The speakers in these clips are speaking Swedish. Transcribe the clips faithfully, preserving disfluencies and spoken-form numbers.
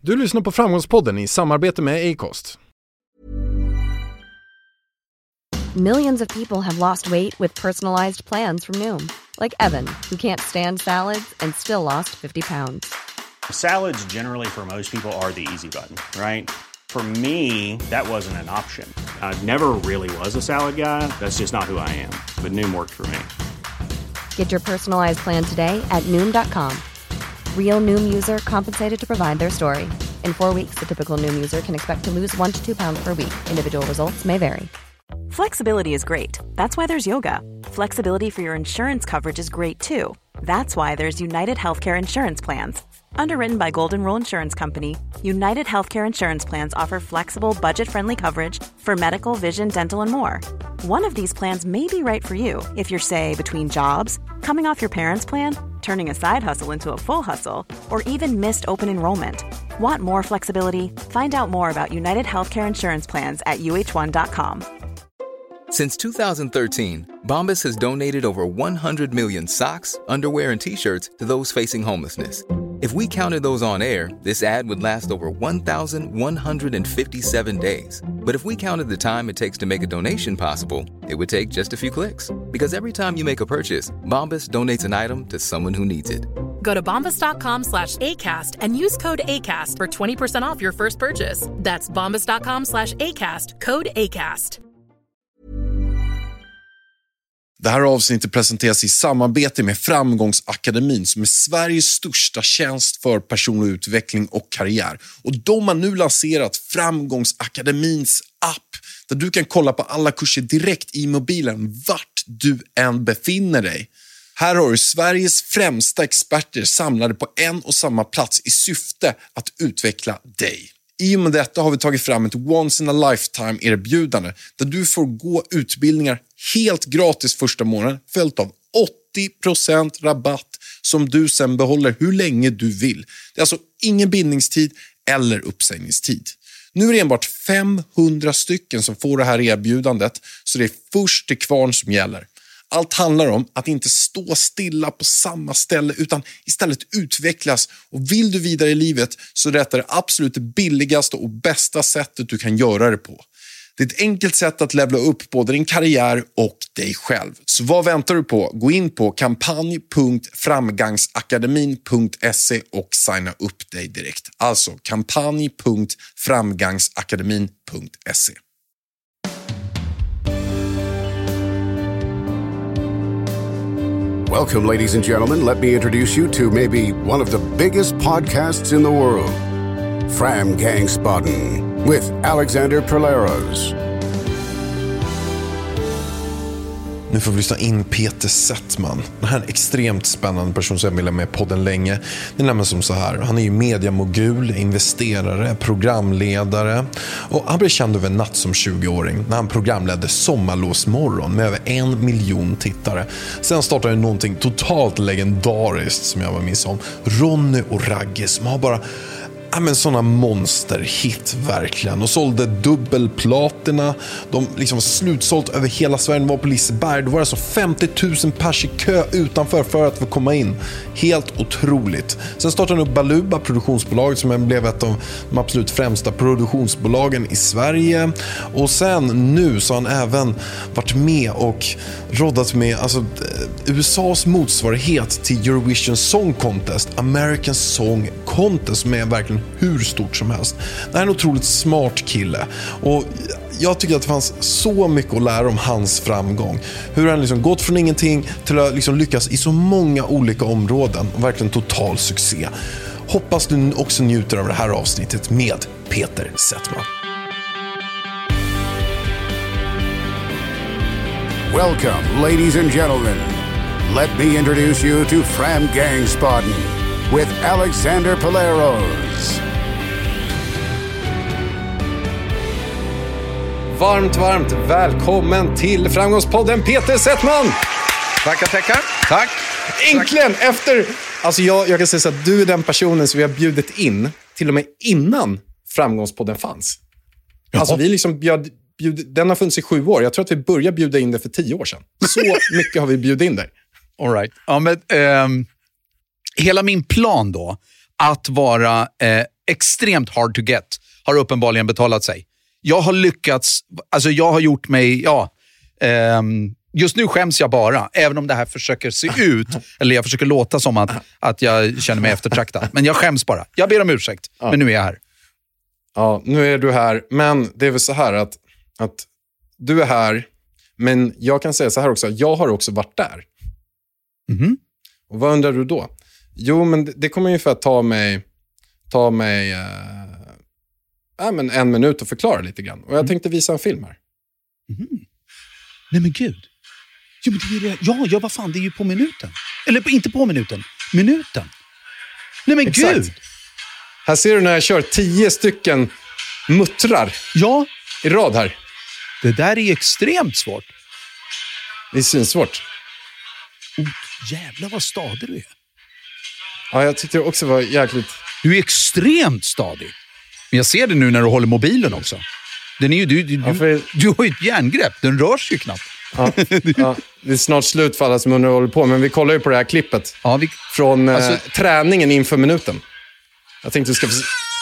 Du lyssnar på Framgångspodden i samarbete med Acast. Millions of people have lost weight with personalized plans from Noom. Like Evan, who can't stand salads and still lost fifty pounds. Salads generally for most people are the easy button, right? For me, that wasn't an option. I never really was a salad guy. That's just not who I am. But Noom worked for me. Get your personalized plan today at Noom dot com. Real Noom user compensated to provide their story. In four weeks, the typical Noom user can expect to lose one to two pounds per week. Individual results may vary. Flexibility is great. That's why there's yoga. Flexibility for your insurance coverage is great too. That's why there's United Healthcare Insurance Plans. Underwritten by Golden Rule Insurance Company, United Healthcare Insurance Plans offer flexible, budget-friendly coverage for medical, vision, dental, and more. One of these plans may be right for you if you're, say, between jobs, coming off your parents' plan, turning a side hustle into a full hustle, or even missed open enrollment. Want more flexibility? Find out more about United Healthcare Insurance Plans at U H one dot com. Since two thousand thirteen, Bombas has donated over one hundred million socks, underwear, and T-shirts to those facing homelessness. If we counted those on air, this ad would last over one thousand one hundred fifty-seven days. But if we counted the time it takes to make a donation possible, it would take just a few clicks. Because every time you make a purchase, Bombas donates an item to someone who needs it. Go to bombas dot com slash ACAST and use code ACAST for twenty percent off your first purchase. That's bombas dot com slash ACAST, code ACAST. Det här avsnittet presenteras i samarbete med Framgångsakademin som är Sveriges största tjänst för personlig utveckling och karriär. Och de har nu lanserat Framgångsakademins app där du kan kolla på alla kurser direkt i mobilen vart du än befinner dig. Här har du Sveriges främsta experter samlade på en och samma plats i syfte att utveckla dig. I och med detta har vi tagit fram ett once in a lifetime erbjudande där du får gå utbildningar helt gratis första månaden följt av åttio procent rabatt som du sen behåller hur länge du vill. Det är alltså ingen bindningstid eller uppsägningstid. Nu är det enbart femhundra stycken som får det här erbjudandet så det är först till kvarn som gäller. Allt handlar om att inte stå stilla på samma ställe utan istället utvecklas. Och vill du vidare i livet så är detta det absolut billigaste och bästa sättet du kan göra det på. Det är ett enkelt sätt att levla upp både din karriär och dig själv. Så vad väntar du på? Gå in på kampanj punkt framgangsakademin punkt se och signa upp dig direkt. Alltså kampanj punkt framgangsakademin punkt se. Welcome, ladies and gentlemen. Let me introduce you to maybe one of the biggest podcasts in the world, Framgångspodden, with Alexander Polaros. Nu får vi lyssna in Peter Settman. Den här är en extremt spännande person som jag vill ha med podden länge. Det är nämligen som så här. Han är ju mediamogul, investerare, programledare. Och han blev känd över en natt som tjugoåring när han programledde Sommarlovsmorgon med över en miljon tittare. Sen startade någonting totalt legendariskt som jag var minns om. Ronny och Ragge som har bara... Ja, men såna monsterhit verkligen. Och sålde dubbelplatina. De liksom var slutsålt över hela Sverige. De var på Liseberg. Det var alltså femtio tusen pers i kö utanför för att få komma in. Helt otroligt. Sen startade han upp Baluba, produktionsbolaget som blev ett av de absolut främsta produktionsbolagen i Sverige. Och sen nu så har han även varit med och roddat med alltså, U S A's motsvarighet till Eurovision Song Contest, American Song Contest, som är verkligen hur stort som helst. Det här är en otroligt smart kille och jag tycker att det fanns så mycket att lära om hans framgång. Hur han liksom gått från ingenting till att liksom lyckas i så många olika områden och verkligen total succé. Hoppas du också njuter av det här avsnittet med Peter Settman. Welcome, ladies and gentlemen. Let me introduce you to Framgångspodden with Alexander Polaros. Varmt, varmt välkommen till Framgångspodden Peter Settman. Tackar, tackar. Tack. Äntligen efter... Alltså jag, jag kan säga så att du är den personen som vi har bjudit in till och med innan Framgångspodden fanns. Jaha. Alltså vi liksom bjöd, bjud, den har funnits i sju år. Jag tror att vi började bjuda in det för tio år sedan. Så mycket har vi bjudit in dig. All right. Ja, men, um, hela min plan då, att vara eh, extremt hard to get har uppenbarligen betalat sig. Jag har lyckats, alltså jag har gjort mig, ja, ehm, just nu skäms jag bara, även om det här försöker se ut, eller jag försöker låta som att, att jag känner mig eftertraktad. Men jag skäms bara. Jag ber om ursäkt, ja. Men nu är jag här. Ja, nu är du här. Men det är väl så här att, att du är här, men jag kan säga så här också, jag har också varit där. Mm-hmm. Och vad undrar du då? Jo, men det, det kommer ungefär att ta mig, ta mig äh, äh, men en minut att förklara lite grann. Och jag mm. tänkte visa en film här. Mm. Nej men gud. Jo, men det är det. Ja, ja, vad fan, det är ju på minuten. Eller inte på minuten, minuten. Nej men Exakt. Gud. Här ser du när jag kör tio stycken muttrar. Ja. I rad här. Det där är extremt svårt. Det är synsvårt. Oh, jävlar vad stadig du är. Ja, jag tyckte det också var jäkligt... Du är extremt stadig. Men jag ser det nu när du håller mobilen också. Den är ju, du, du, ja, för... du har ju ett järngrepp. Den rör sig ju knappt. Ja, ja, det är snart slut för alla som undrar vad håller på. Men vi kollar ju på det här klippet. Ja, vi... Från alltså... eh, träningen inför minuten. Jag tänkte du ska... Ja.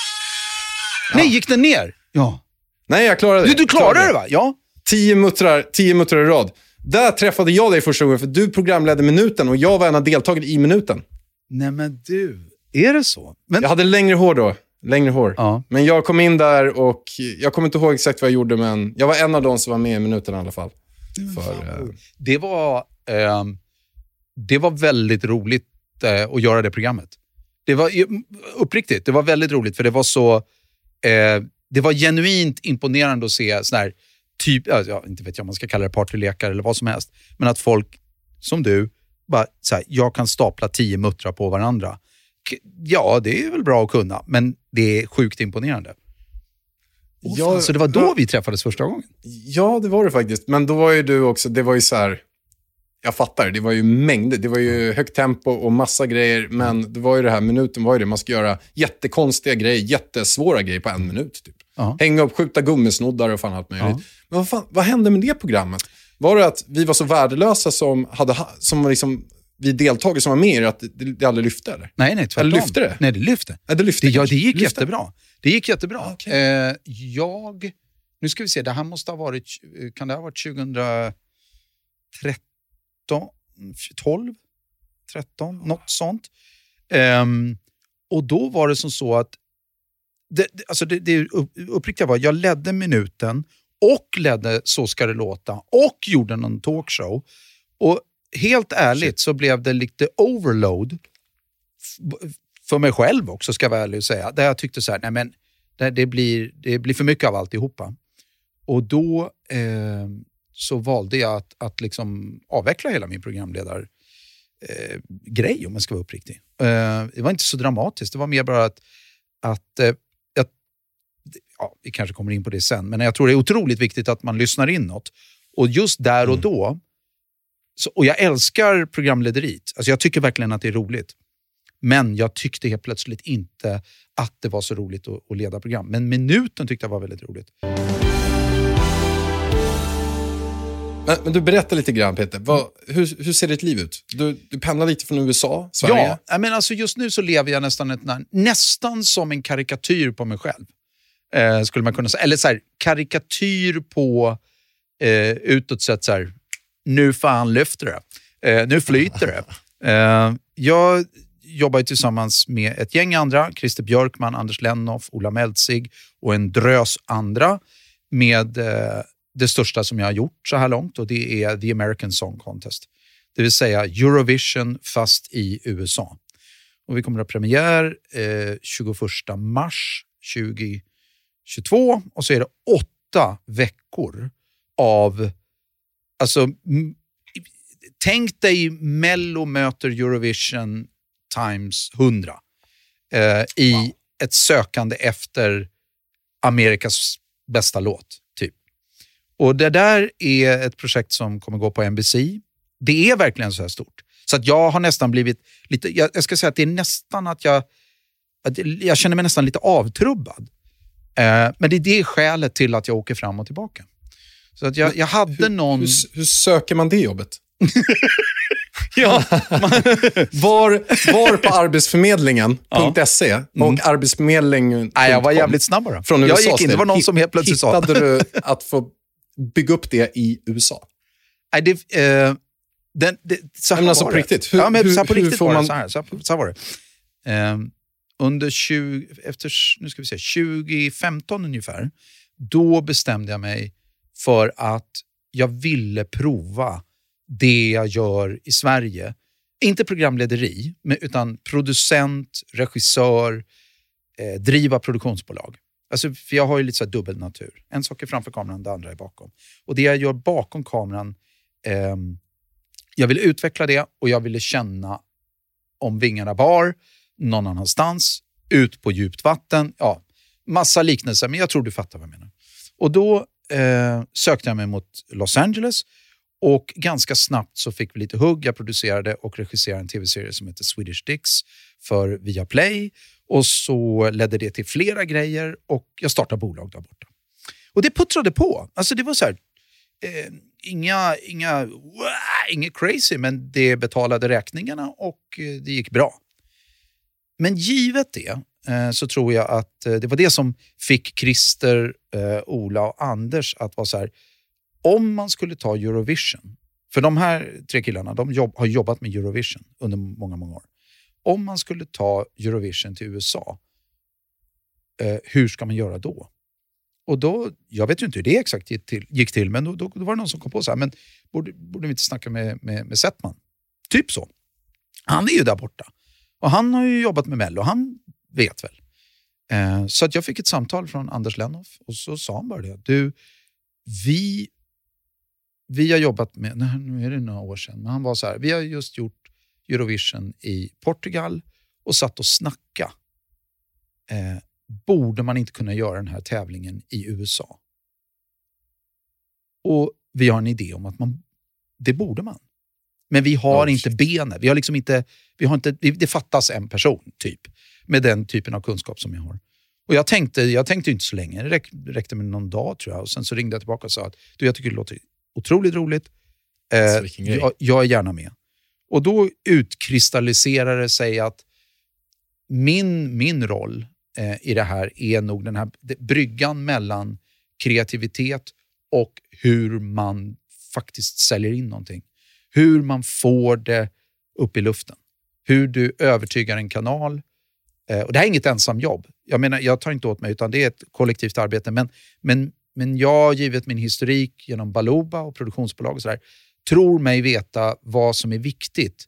Nej, gick den ner? Ja. Nej, jag klarade det. Du, du klarade, klarade det va? Ja. Tio muttrar, tio muttrar i rad. Där träffade jag dig första gången, för du programledde minuten och jag var en av deltagare i minuten. Nej men du, är det så? Men... Jag hade längre hår då. Längre hår. Ja. Men jag kom in där och jag kommer inte ihåg exakt vad jag gjorde, men jag var en av de som var med i minuten i alla fall. För, uh... Det var eh, det var väldigt roligt eh, att göra det programmet. Det var uppriktigt, det var väldigt roligt för det var så eh, det var genuint imponerande att se sån här typ, ja, inte vet jag om man ska kalla det partylekar eller vad som helst, men att folk som du bara så här, jag kan stapla tio muttrar på varandra. Ja, det är väl bra att kunna, men det är sjukt imponerande. Oh, ja, fan, så det var då ja, vi träffades första gången? Ja, det var det faktiskt. Men då var ju du också, det var ju så här, jag fattar, det var ju mängder, det var ju högt tempo och massa grejer, men det var ju det här, minuten var ju det, man ska göra jättekonstiga grejer, jättesvåra grejer på en minut typ. Uh-huh. Hänga upp, skjuta gummisnoddar och fan allt möjligt. Uh-huh. Men vad fan, vad hände med det programmet? Var det att vi var så värdelösa som hade, som liksom vi deltagare som var med i det, att det, det aldrig lyfte eller? Nej, nej, tvärtom. Eller lyfte det? Nej, det lyfte. Ja, det lyfte. Det, ja, det gick lyfte. jättebra. Det gick jättebra. Ah, okay. eh, jag, nu ska vi se, det här måste ha varit, kan det ha varit tjugohundratretton, tolv, tretton, något sånt. Eh, och då var det som så att, det, alltså det, det uppriktiga var, jag ledde minuten och ledde Så ska det låta och gjorde någon talkshow. Och helt ärligt så blev det lite overload för mig själv också, ska jag vara ärlig och säga. Där jag tyckte så här, nej men det, det, blir, det blir för mycket av alltihopa. Och då eh, så valde jag att, att liksom avveckla hela min programledar eh, grej, om man ska vara uppriktig. Eh, det var inte så dramatiskt, det var mer bara att, att eh, jag, ja, vi kanske kommer in på det sen, men jag tror det är otroligt viktigt att man lyssnar inåt. Och just där och då, så, och jag älskar programlederiet. Alltså jag tycker verkligen att det är roligt. Men jag tyckte helt plötsligt inte att det var så roligt att, att leda program. Men minuten tyckte jag var väldigt roligt. Men, men du berättar lite grann, Peter. Vad, hur, hur ser ditt liv ut? Du, du pendlar lite från U S A, Sverige. Ja, men alltså just nu så lever jag nästan, ett, nästan som en karikatyr på mig själv. Eh, skulle man kunna säga. Eller så här, karikatyr på eh, utåt sett så här, nu fan lyfter det. Eh, nu flyter det. Eh, jag jobbar ju tillsammans med ett gäng andra. Christer Björkman, Anders Lennoff, Ola Meltzig och en drös andra med eh, det största som jag har gjort så här långt, och det är The American Song Contest. Det vill säga Eurovision fast i U S A. Och vi kommer att ha premiär eh, tjugoförsta mars tjugohundratjugotvå, och så är det åtta veckor av, alltså m- tänk dig Mello möter Eurovision times hundra eh, i wow. ett sökande efter Amerikas bästa låt typ. Och det där är ett projekt som kommer gå på N B C. Det är verkligen så här stort. Så att jag har nästan blivit lite, jag, jag ska säga att det är nästan att jag att jag känner mig nästan lite avtrubbad. Eh, men det är det skälet till att jag åker fram och tillbaka. Så att jag, jag hade hur, någon... Hur, hur söker man det jobbet? Ja. var, var på arbetsförmedlingen punkt se och mm. arbetsförmedling punkt com. Nej, jag var jävligt snabb bara. Från jag U S A gick in, det var någon som helt plötsligt sa. Hittade du att få bygga upp det i U S A? Nej, det... Eh, den, det så här men alltså var på det. riktigt? Hur, ja, men hur, så här på hur riktigt får var man... det. Så här, så här, så här var det. Eh, under tjugo... Efter, nu ska vi se, tjugo femton ungefär, då bestämde jag mig för att jag ville prova det jag gör i Sverige. Inte programlederi, utan producent, regissör, eh, driva produktionsbolag. Alltså, för jag har ju lite så här dubbel natur. En sak är framför kameran, det andra är bakom. Och det jag gör bakom kameran, eh, jag ville utveckla det och jag ville känna om vingarna bar någon annanstans, ut på djupt vatten. Ja, massa liknelser, men jag tror du fattar vad jag menar. Och då eh, sökte jag mig mot Los Angeles och ganska snabbt så fick vi lite hugg. Jag producerade och regisserade en tv-serie som heter Swedish Dicks för Viaplay. Och så ledde det till flera grejer och jag startade bolag där borta. Och det puttrade på. Alltså det var så här, eh, inga, inga, wow, inget crazy, men det betalade räkningarna och eh, det gick bra. Men givet det eh, så tror jag att eh, det var det som fick Christer, eh, Ola och Anders att vara så här, om man skulle ta Eurovision, för de här tre killarna, de jobb, har jobbat med Eurovision under många, många år. Om man skulle ta Eurovision till U S A, eh, hur ska man göra då? Och då, jag vet ju inte hur det exakt gick till, gick till men då, då, då var det någon som kom på så här, men borde, borde vi inte snacka med, med, med Settman? Typ så. Han är ju där borta. Och han har ju jobbat med Mello, han vet väl. Eh, så att jag fick ett samtal från Anders Lennoff och så sa han bara det. Du, vi, vi har jobbat med, nej, nu är det några år sedan, men han var så här, vi har just gjort Eurovision i Portugal och satt och snacka. Eh, borde man inte kunna göra den här tävlingen i U S A? Och vi har en idé om att man, det borde man. Men vi har oh, inte benet. Vi har liksom inte, vi har inte, det fattas en person typ med den typen av kunskap som jag har. Och jag tänkte, jag tänkte inte så länge. Det räck, räckte med någon dag tror jag. Och sen så ringde jag tillbaka och sa att du, jag tycker det låter otroligt roligt. Eh, jag, jag är gärna med. Och då utkristalliserar det sig att min, min roll eh, i det här är nog den här det, bryggan mellan kreativitet och hur man faktiskt säljer in någonting. Hur man får det upp i luften. Hur du övertygar en kanal. Eh, och det här är inget ensam jobb. Jag menar, jag tar inte åt mig utan det är ett kollektivt arbete. Men, men, men jag, givet min historik genom Baluba och produktionsbolag och sådär, tror mig veta vad som är viktigt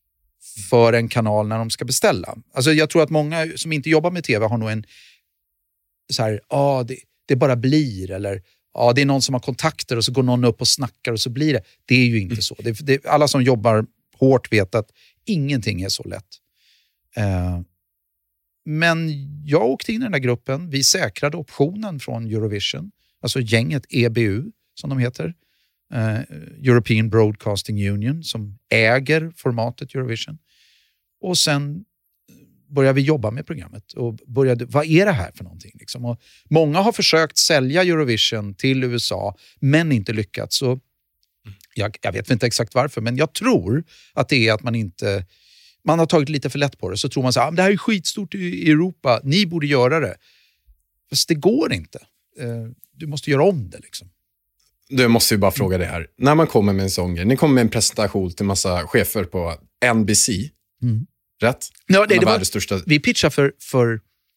för en kanal när de ska beställa. Alltså jag tror att många som inte jobbar med tv har nog en så här, ja ah, det, det bara blir, eller ja ah, det är någon som har kontakter och så går någon upp och snackar och så blir det. Det är ju inte så. Det, det, alla som jobbar hårt vet att ingenting är så lätt. Eh, men jag åkte in i den där gruppen. Vi säkrade optionen från Eurovision. Alltså gänget E B U som de heter. Uh, European Broadcasting Union som äger formatet Eurovision. Och sen började vi jobba med programmet och började, vad är det här för någonting? Liksom? Och många har försökt sälja Eurovision till U S A men inte lyckats. Så jag, jag vet inte exakt varför, men jag tror att det är att man inte man har tagit lite för lätt på det. Så tror man så här, ah, det här är skitstort i Europa, ni borde göra det. Fast det går inte. Uh, du måste göra om det liksom. Du måste ju bara fråga det här. När man kommer med en sån grej, ni kommer med en presentation till massa chefer på N B C. Mm. Rätt? Ja, det, det var, största... Vi pitchar för, för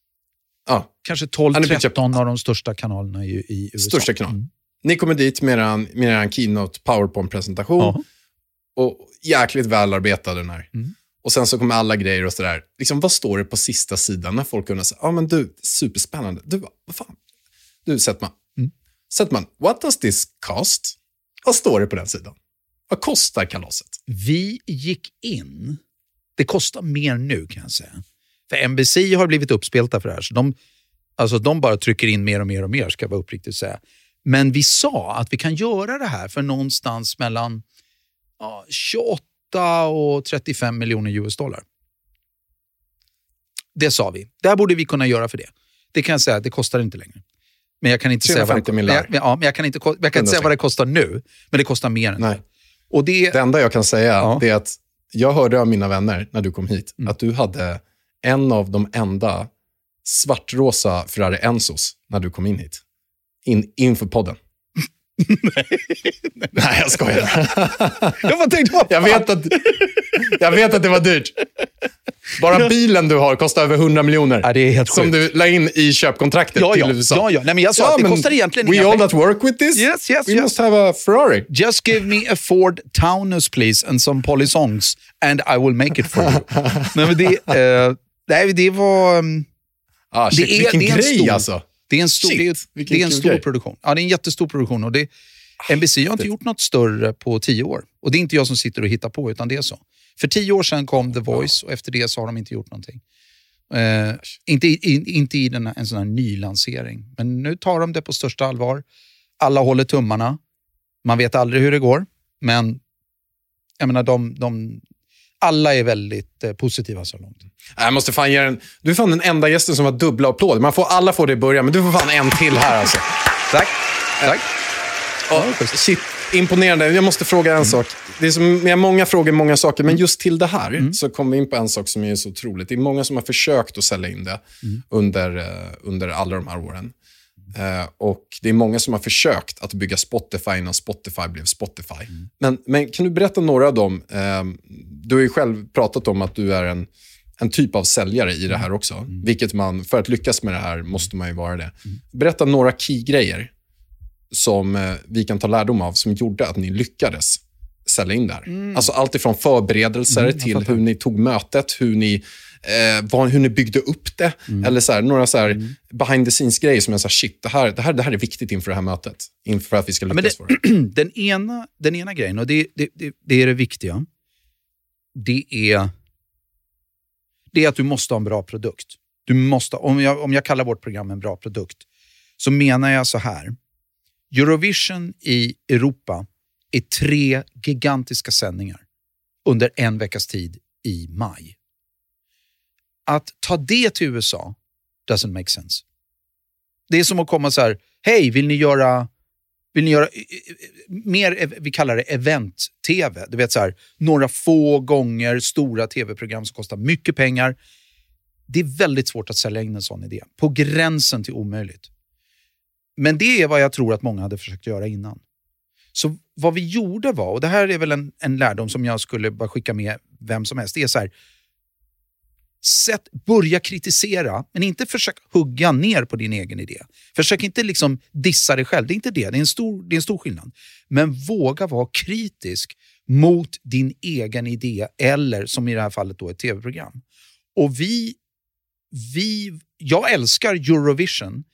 ja. kanske tolv tretton av de största kanalerna i, i U S A. Största kanal. Mm. Ni kommer dit med en, med en keynote PowerPoint-presentation. Uh-huh. Och jäkligt välarbetad den här. Mm. Och sen så kommer alla grejer och sådär. Liksom, vad står det på sista sidan när folk kunde säga, ja ah, men du, superspännande. Du, vad fan? Du, Settman. Mm. Settman, what does this cost? Vad står det på den sidan? Vad kostar kalaset? Vi gick in. Det kostar mer nu kan jag säga. För N B C har blivit uppspelta för det här. Så de, alltså de bara trycker in mer och mer och mer, ska jag vara uppriktigt säga. Men vi sa att vi kan göra det här för någonstans mellan ja, tjugoåtta och trettiofem miljoner U S dollar. Det sa vi. Där borde vi kunna göra för det. Det kan jag säga, det kostar inte längre. Men jag kan inte säga vad det, men jag, ja, men jag kan inte, jag kan inte säga vad det kostar nu. Men det kostar mer än Nej. det. Och det, det enda jag kan säga ja. är att jag hörde av mina vänner när du kom hit Mm. att du hade en av de enda svartrosa Ferrari Enzos när du kom in hit. In, inför podden. nej, nej, jag skojar. Jag bara tänkte, vad jag, vet att, jag vet att det var dyrt. Bara bilen du har kostar över hundra miljoner. Ja, det är helt som sjukt. du la in i köpkontraktet Ja, till ja, U S A. ja, ja. Nej, men jag sa Ja, att det men kostar egentligen we inga all pengar. that work with this, Yes, yes, we yes. must have a Ferrari. Just give me a Ford Taunus please and some polysongs and I will make it for you. nej, men det, uh, nej, det var... Um, Ah, shit, det är, vilken det är en grej stor, alltså. Det är en stor, Shit, det är, vilken det är en kul stor grej. produktion. Ja, det är en jättestor produktion och det, N B C har inte gjort något större på tio år. Och det är inte jag som sitter och hittar på, utan det är så. För tio år sedan kom The Voice och efter det så har de inte gjort någonting. Eh, inte i, inte i den här, en sån här ny lansering. Men nu tar de det på största allvar. Alla håller tummarna. Man vet aldrig hur det går. Men jag menar, de, de, alla är väldigt eh, positiva så långt. Jag måste fan ge en... Du är fan den enda gästen som har dubbla applåder. Man får, alla får det i början, men du får fan en till här alltså. Tack. Tack. Oh, shit, imponerande. Jag måste fråga en mm. sak. Det är som, jag har många frågor, många saker, men just till det här mm. så kommer vi in på en sak som är så otroligt. Det är många som har försökt att sälja in det mm. under, uh, under alla de här åren. Uh, och det är många som har försökt att bygga Spotify innan Spotify blev Spotify. Mm. Men, men kan du berätta några av dem? Uh, du har ju själv pratat om att du är en, en typ av säljare i det här också. Mm. Vilket man, för att lyckas med det här måste man ju vara det. Mm. Berätta några key-grejer som eh, vi kan ta lärdom av som gjorde att ni lyckades sälja in där. Mm. Alltså allt ifrån förberedelser mm, till hur ni tog mötet, hur ni, eh, var, hur ni byggde upp det. Mm. Eller så här, några så här mm. behind the scenes grejer som jag sa, shit, det här, det, här, det här är viktigt inför det här mötet. Inför att vi ska lyckas ja, det, för det. Den ena, den ena grejen, och det, det, det, det är det viktiga, det är, det är att du måste ha en bra produkt. Du måste, om jag, om jag kallar vårt program en bra produkt, så menar jag så här. Eurovision i Europa är tre gigantiska sändningar under en veckas tid i maj. Att ta det till U S A doesn't make sense. Det är som att komma så här, hej, vill ni göra vill ni göra mer, vi kallar det event-tv. Du vet så här, några få gånger stora tv-program som kostar mycket pengar. Det är väldigt svårt att sälja in en sån idé. På gränsen till omöjligt. Men det är vad jag tror att många hade försökt göra innan. Så vad vi gjorde var, och det här är väl en, en lärdom som jag skulle bara skicka med vem som helst. Det är så här, sätt, börja kritisera, men inte försök hugga ner på din egen idé. Försök inte liksom dissa dig själv, det är inte det. Det är en stor, det är en stor skillnad. Men våga vara kritisk mot din egen idé eller som i det här fallet då ett tv-program. Och vi, vi jag älskar Eurovision,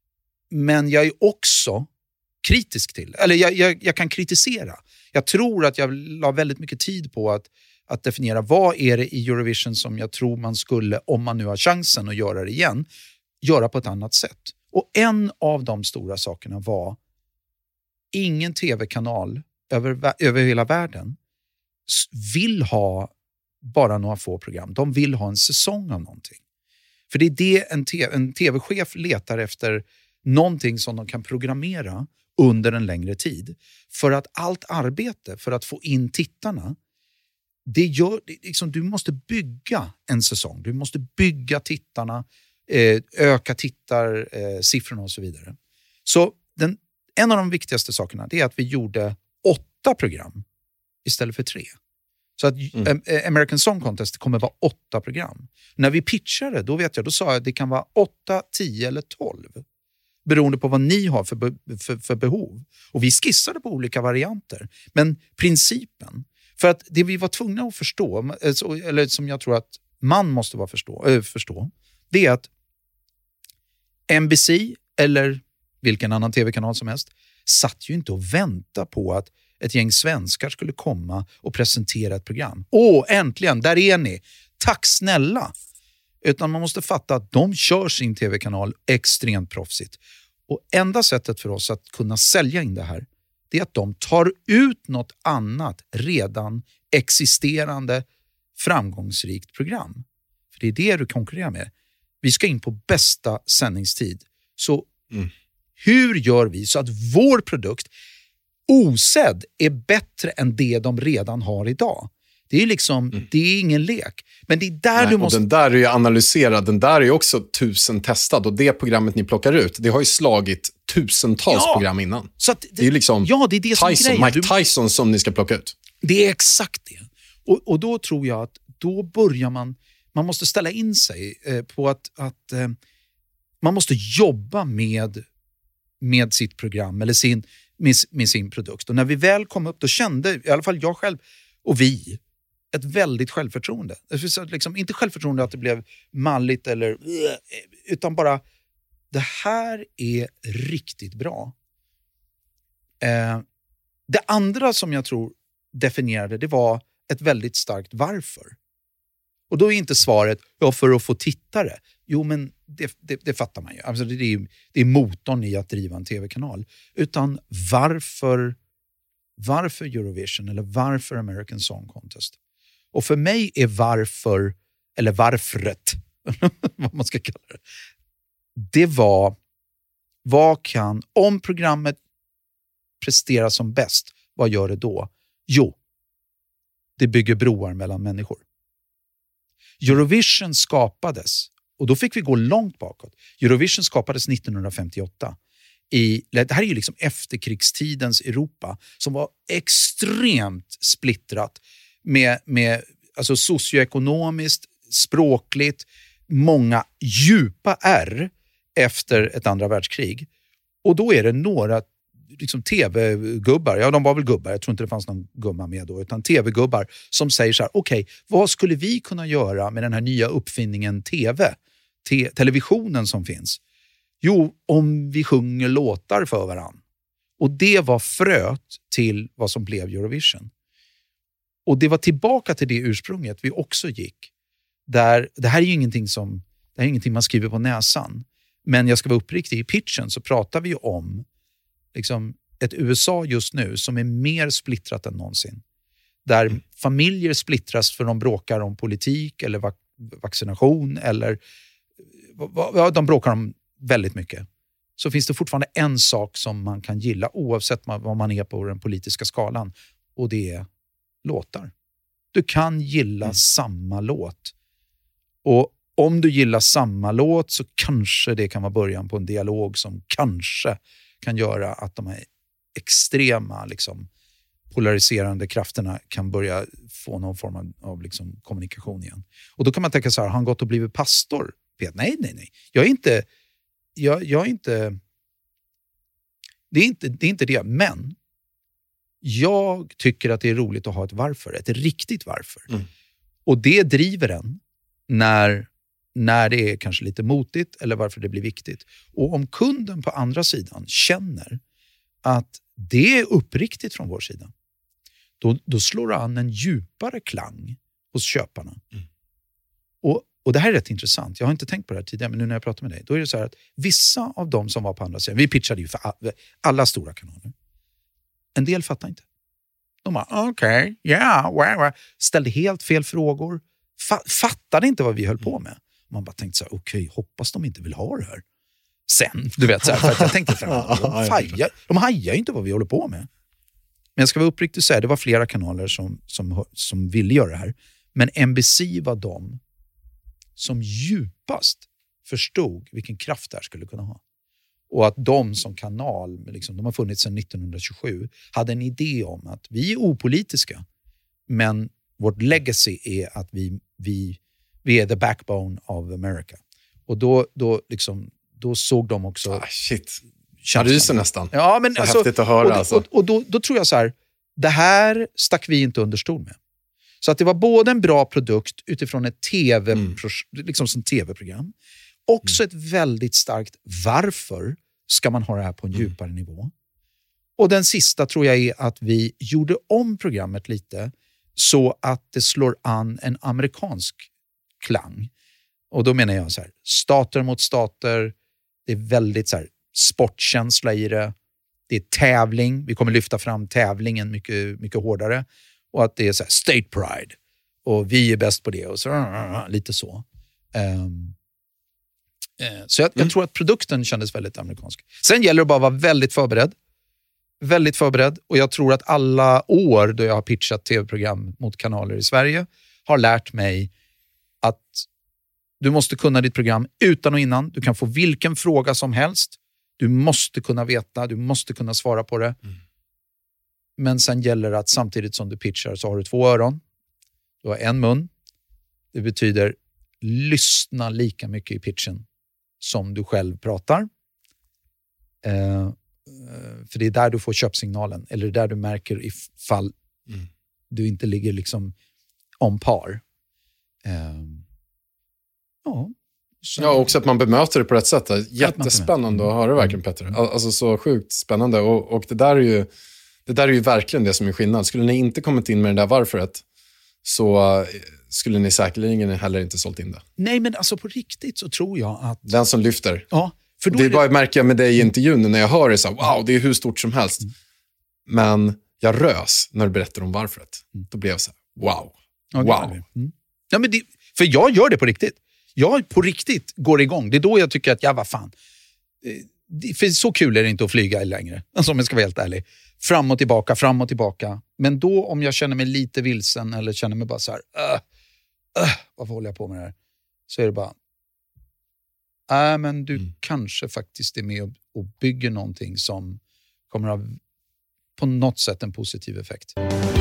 men jag är också kritisk till, eller jag, jag, jag kan kritisera. Jag tror att jag la väldigt mycket tid på att, att definiera vad är det i Eurovision som jag tror man skulle, om man nu har chansen att göra det igen, göra på ett annat sätt. Och en av de stora sakerna var ingen tv-kanal över, över hela världen vill ha bara några få program. De vill ha en säsong av någonting. För det är det en, te- en tv-chef letar efter, någonting som de kan programmera under en längre tid. För att allt arbete för att få in tittarna, det gör, det, liksom, du måste bygga en säsong. Du måste bygga tittarna, eh, öka tittarsiffrorna eh, och så vidare. Så den, en av de viktigaste sakerna det är att vi gjorde åtta program istället för tre. Så att mm. American Song Contest kommer vara åtta program. När vi pitchade, då vet jag, då sa jag att det kan vara åtta, tio eller tolv. Beroende på vad ni har för, be- för, för behov. Och vi skissade på olika varianter. Men principen, för att det vi var tvungna att förstå, eller som jag tror att man måste vara förstå, äh, förstå, det är att N B C eller vilken annan tv-kanal som helst satt ju inte och väntade på att ett gäng svenskar skulle komma och presentera ett program. Åh, äntligen, där är ni. Tack snälla. Utan man måste fatta att de kör sin tv-kanal extremt proffsigt. Och enda sättet för oss att kunna sälja in det här, det är att de tar ut något annat redan existerande framgångsrikt program. För det är det du konkurrerar med. Vi ska in på bästa sändningstid. Så mm. hur gör vi så att vår produkt osedd är bättre än det de redan har idag? Det är liksom, mm. det är ingen lek. Men det är där Nej, du måste... Och den där är ju analyserad, den där är ju också tusen testad. Och det programmet ni plockar ut, det har ju slagit tusentals ja. program innan. Så att, det är ju liksom ja, det är det som Tyson, är Mike Tyson som ni ska plocka ut. Det är exakt det. Och, och då tror jag att då börjar man, man måste ställa in sig eh, på att, att eh, man måste jobba med, med sitt program eller sin, med, med sin produkt. Och när vi väl kom upp, då kände i alla fall jag själv och vi ett väldigt självförtroende. Liksom, inte självförtroende att det blev malligt eller utan bara det här är riktigt bra. Eh, det andra som jag tror definierade, det var ett väldigt starkt varför. Och då är inte svaret, ja, för att få tittare. Jo, men det, det, det fattar man ju. Alltså det, är, det är motorn i att driva en tv-kanal. Utan varför, varför Eurovision eller varför American Song Contest? Och för mig är varför, eller varföret, vad man ska kalla det, det var, vad kan, om programmet presterar som bäst, vad gör det då? Jo, det bygger broar mellan människor. Eurovision skapades, och då fick vi gå långt bakåt. Eurovision skapades nittonhundrafemtioåtta. I, det här är ju liksom efterkrigstidens Europa som var extremt splittrat med, med alltså socioekonomiskt, språkligt, många djupa R efter ett andra världskrig. Och då är det några liksom tv-gubbar, ja de var väl gubbar, jag tror inte det fanns någon gumma med då, utan tv-gubbar som säger så här, okej, okay, vad skulle vi kunna göra med den här nya uppfinningen tv, te- televisionen som finns? Jo, om vi sjunger låtar för varann. Och det var fröet till vad som blev Eurovision. Och det var tillbaka till det ursprunget vi också gick. Där, det här är ju ingenting som, det här är ingenting man skriver på näsan. Men jag ska vara uppriktig, i pitchen så pratar vi ju om liksom ett U S A just nu som är mer splittrat än någonsin. Där mm. familjer splittras för de bråkar om politik eller vac- vaccination eller ja, de bråkar om väldigt mycket. Så finns det fortfarande en sak som man kan gilla oavsett vad man är på den politiska skalan. Och det är låtar. Du kan gilla mm. samma låt. Och om du gillar samma låt så kanske det kan vara början på en dialog som kanske kan göra att de här extrema liksom, polariserande krafterna kan börja få någon form av, av liksom, kommunikation igen. Och då kan man tänka så här, har han gått och blivit pastor? Peter? Nej, nej, nej. Jag är inte... Jag, jag är inte... Det är inte, det är inte det, men jag tycker att det är roligt att ha ett varför, ett riktigt varför. Mm. Och det driver en när, när det är kanske lite motigt eller varför det blir viktigt. Och om kunden på andra sidan känner att det är uppriktigt från vår sida, då, då slår an en djupare klang hos köparna. Mm. Och, och det här är rätt intressant. Jag har inte tänkt på det här tidigare, men nu när jag pratar med dig, då är det så här att vissa av dem som var på andra sidan, vi pitchade ju för alla stora kanaler. En del fattar inte. De bara, okej, okay, yeah, wow, wow. Ställde helt fel frågor. Fa- fattade inte vad vi höll på med. Man bara tänkte så här, okej, okay, hoppas de inte vill ha det här. Sen, du vet så här, för att jag tänkte fram, de, fajar, de hajar inte vad vi håller på med. Men jag ska vara uppriktig och säga, det var flera kanaler som, som, som ville göra det här. Men N B C var de som djupast förstod vilken kraft det här skulle kunna ha. Och att de som kanal, liksom, de har funnits sedan nittonhundratjugosju, hade en idé om att vi är opolitiska, men vårt legacy är att vi, vi, vi är the backbone of America. Och då, då, liksom, då såg de också... Ah, shit, jag ryser nästan. Ja, men så alltså, häftigt att höra. Och, alltså. och, och då, då tror jag så här, det här stack vi inte under stol med. Så att det var både en bra produkt utifrån ett tv, mm. liksom som tv-program. Också mm. ett väldigt starkt varför ska man ha det här på en mm. djupare nivå. Och den sista tror jag är att vi gjorde om programmet lite så att det slår an en amerikansk klang. Och då menar jag så här, stater mot stater, det är väldigt så här sportkänsla i det. Det är tävling, vi kommer lyfta fram tävlingen mycket, mycket hårdare. Och att det är så här state pride. Och vi är bäst på det. Och så, lite så. Um, eh, så jag, mm. jag tror att produkten kändes väldigt amerikansk. Sen gäller det bara att vara väldigt förberedd. väldigt förberedd. Och jag tror att alla år då jag har pitchat tv-program mot kanaler i Sverige har lärt mig att du måste kunna ditt program utan och innan. Du kan få vilken fråga som helst. Du måste kunna veta, du måste kunna svara på det. Mm. Men sen gäller det att samtidigt som du pitchar så har du två öron. Du har en mun. Det betyder lyssna lika mycket i pitchen som du själv pratar. Eh, för det är där du får köpsignalen. Eller det är där du märker ifall mm. du inte ligger liksom on par. Eh, ja. Så. Ja, också att man bemöter det på rätt sätt. Jättespännande att höra verkligen, Petter. Alltså så sjukt spännande. Och, och det där är ju det där är ju verkligen det som är skillnad. Skulle ni inte kommit in med det där varföret så skulle ni säkerligen heller inte sålt in det. Nej, men alltså på riktigt så tror jag att... Den som lyfter. Ja. För då det är det... bara märker jag med dig i intervjun när jag hör det så här, wow, det är hur stort som helst. Mm. Men jag rös när du berättar om varföret. Mm. Då blev jag så här, wow. Ja, wow. Mm. Ja, men det, för jag gör det på riktigt. Jag på riktigt går igång. Det är då jag tycker att, ja vad fan. För så kul är det inte att flyga längre. Alltså, om jag ska vara helt ärlig. Fram och tillbaka, fram och tillbaka. Men då om jag känner mig lite vilsen eller känner mig bara så här, uh, uh, varför håller jag på med det här? Så är det bara, nej äh, men du mm. kanske faktiskt är med och, och bygger någonting som kommer att ha på något sätt en positiv effekt.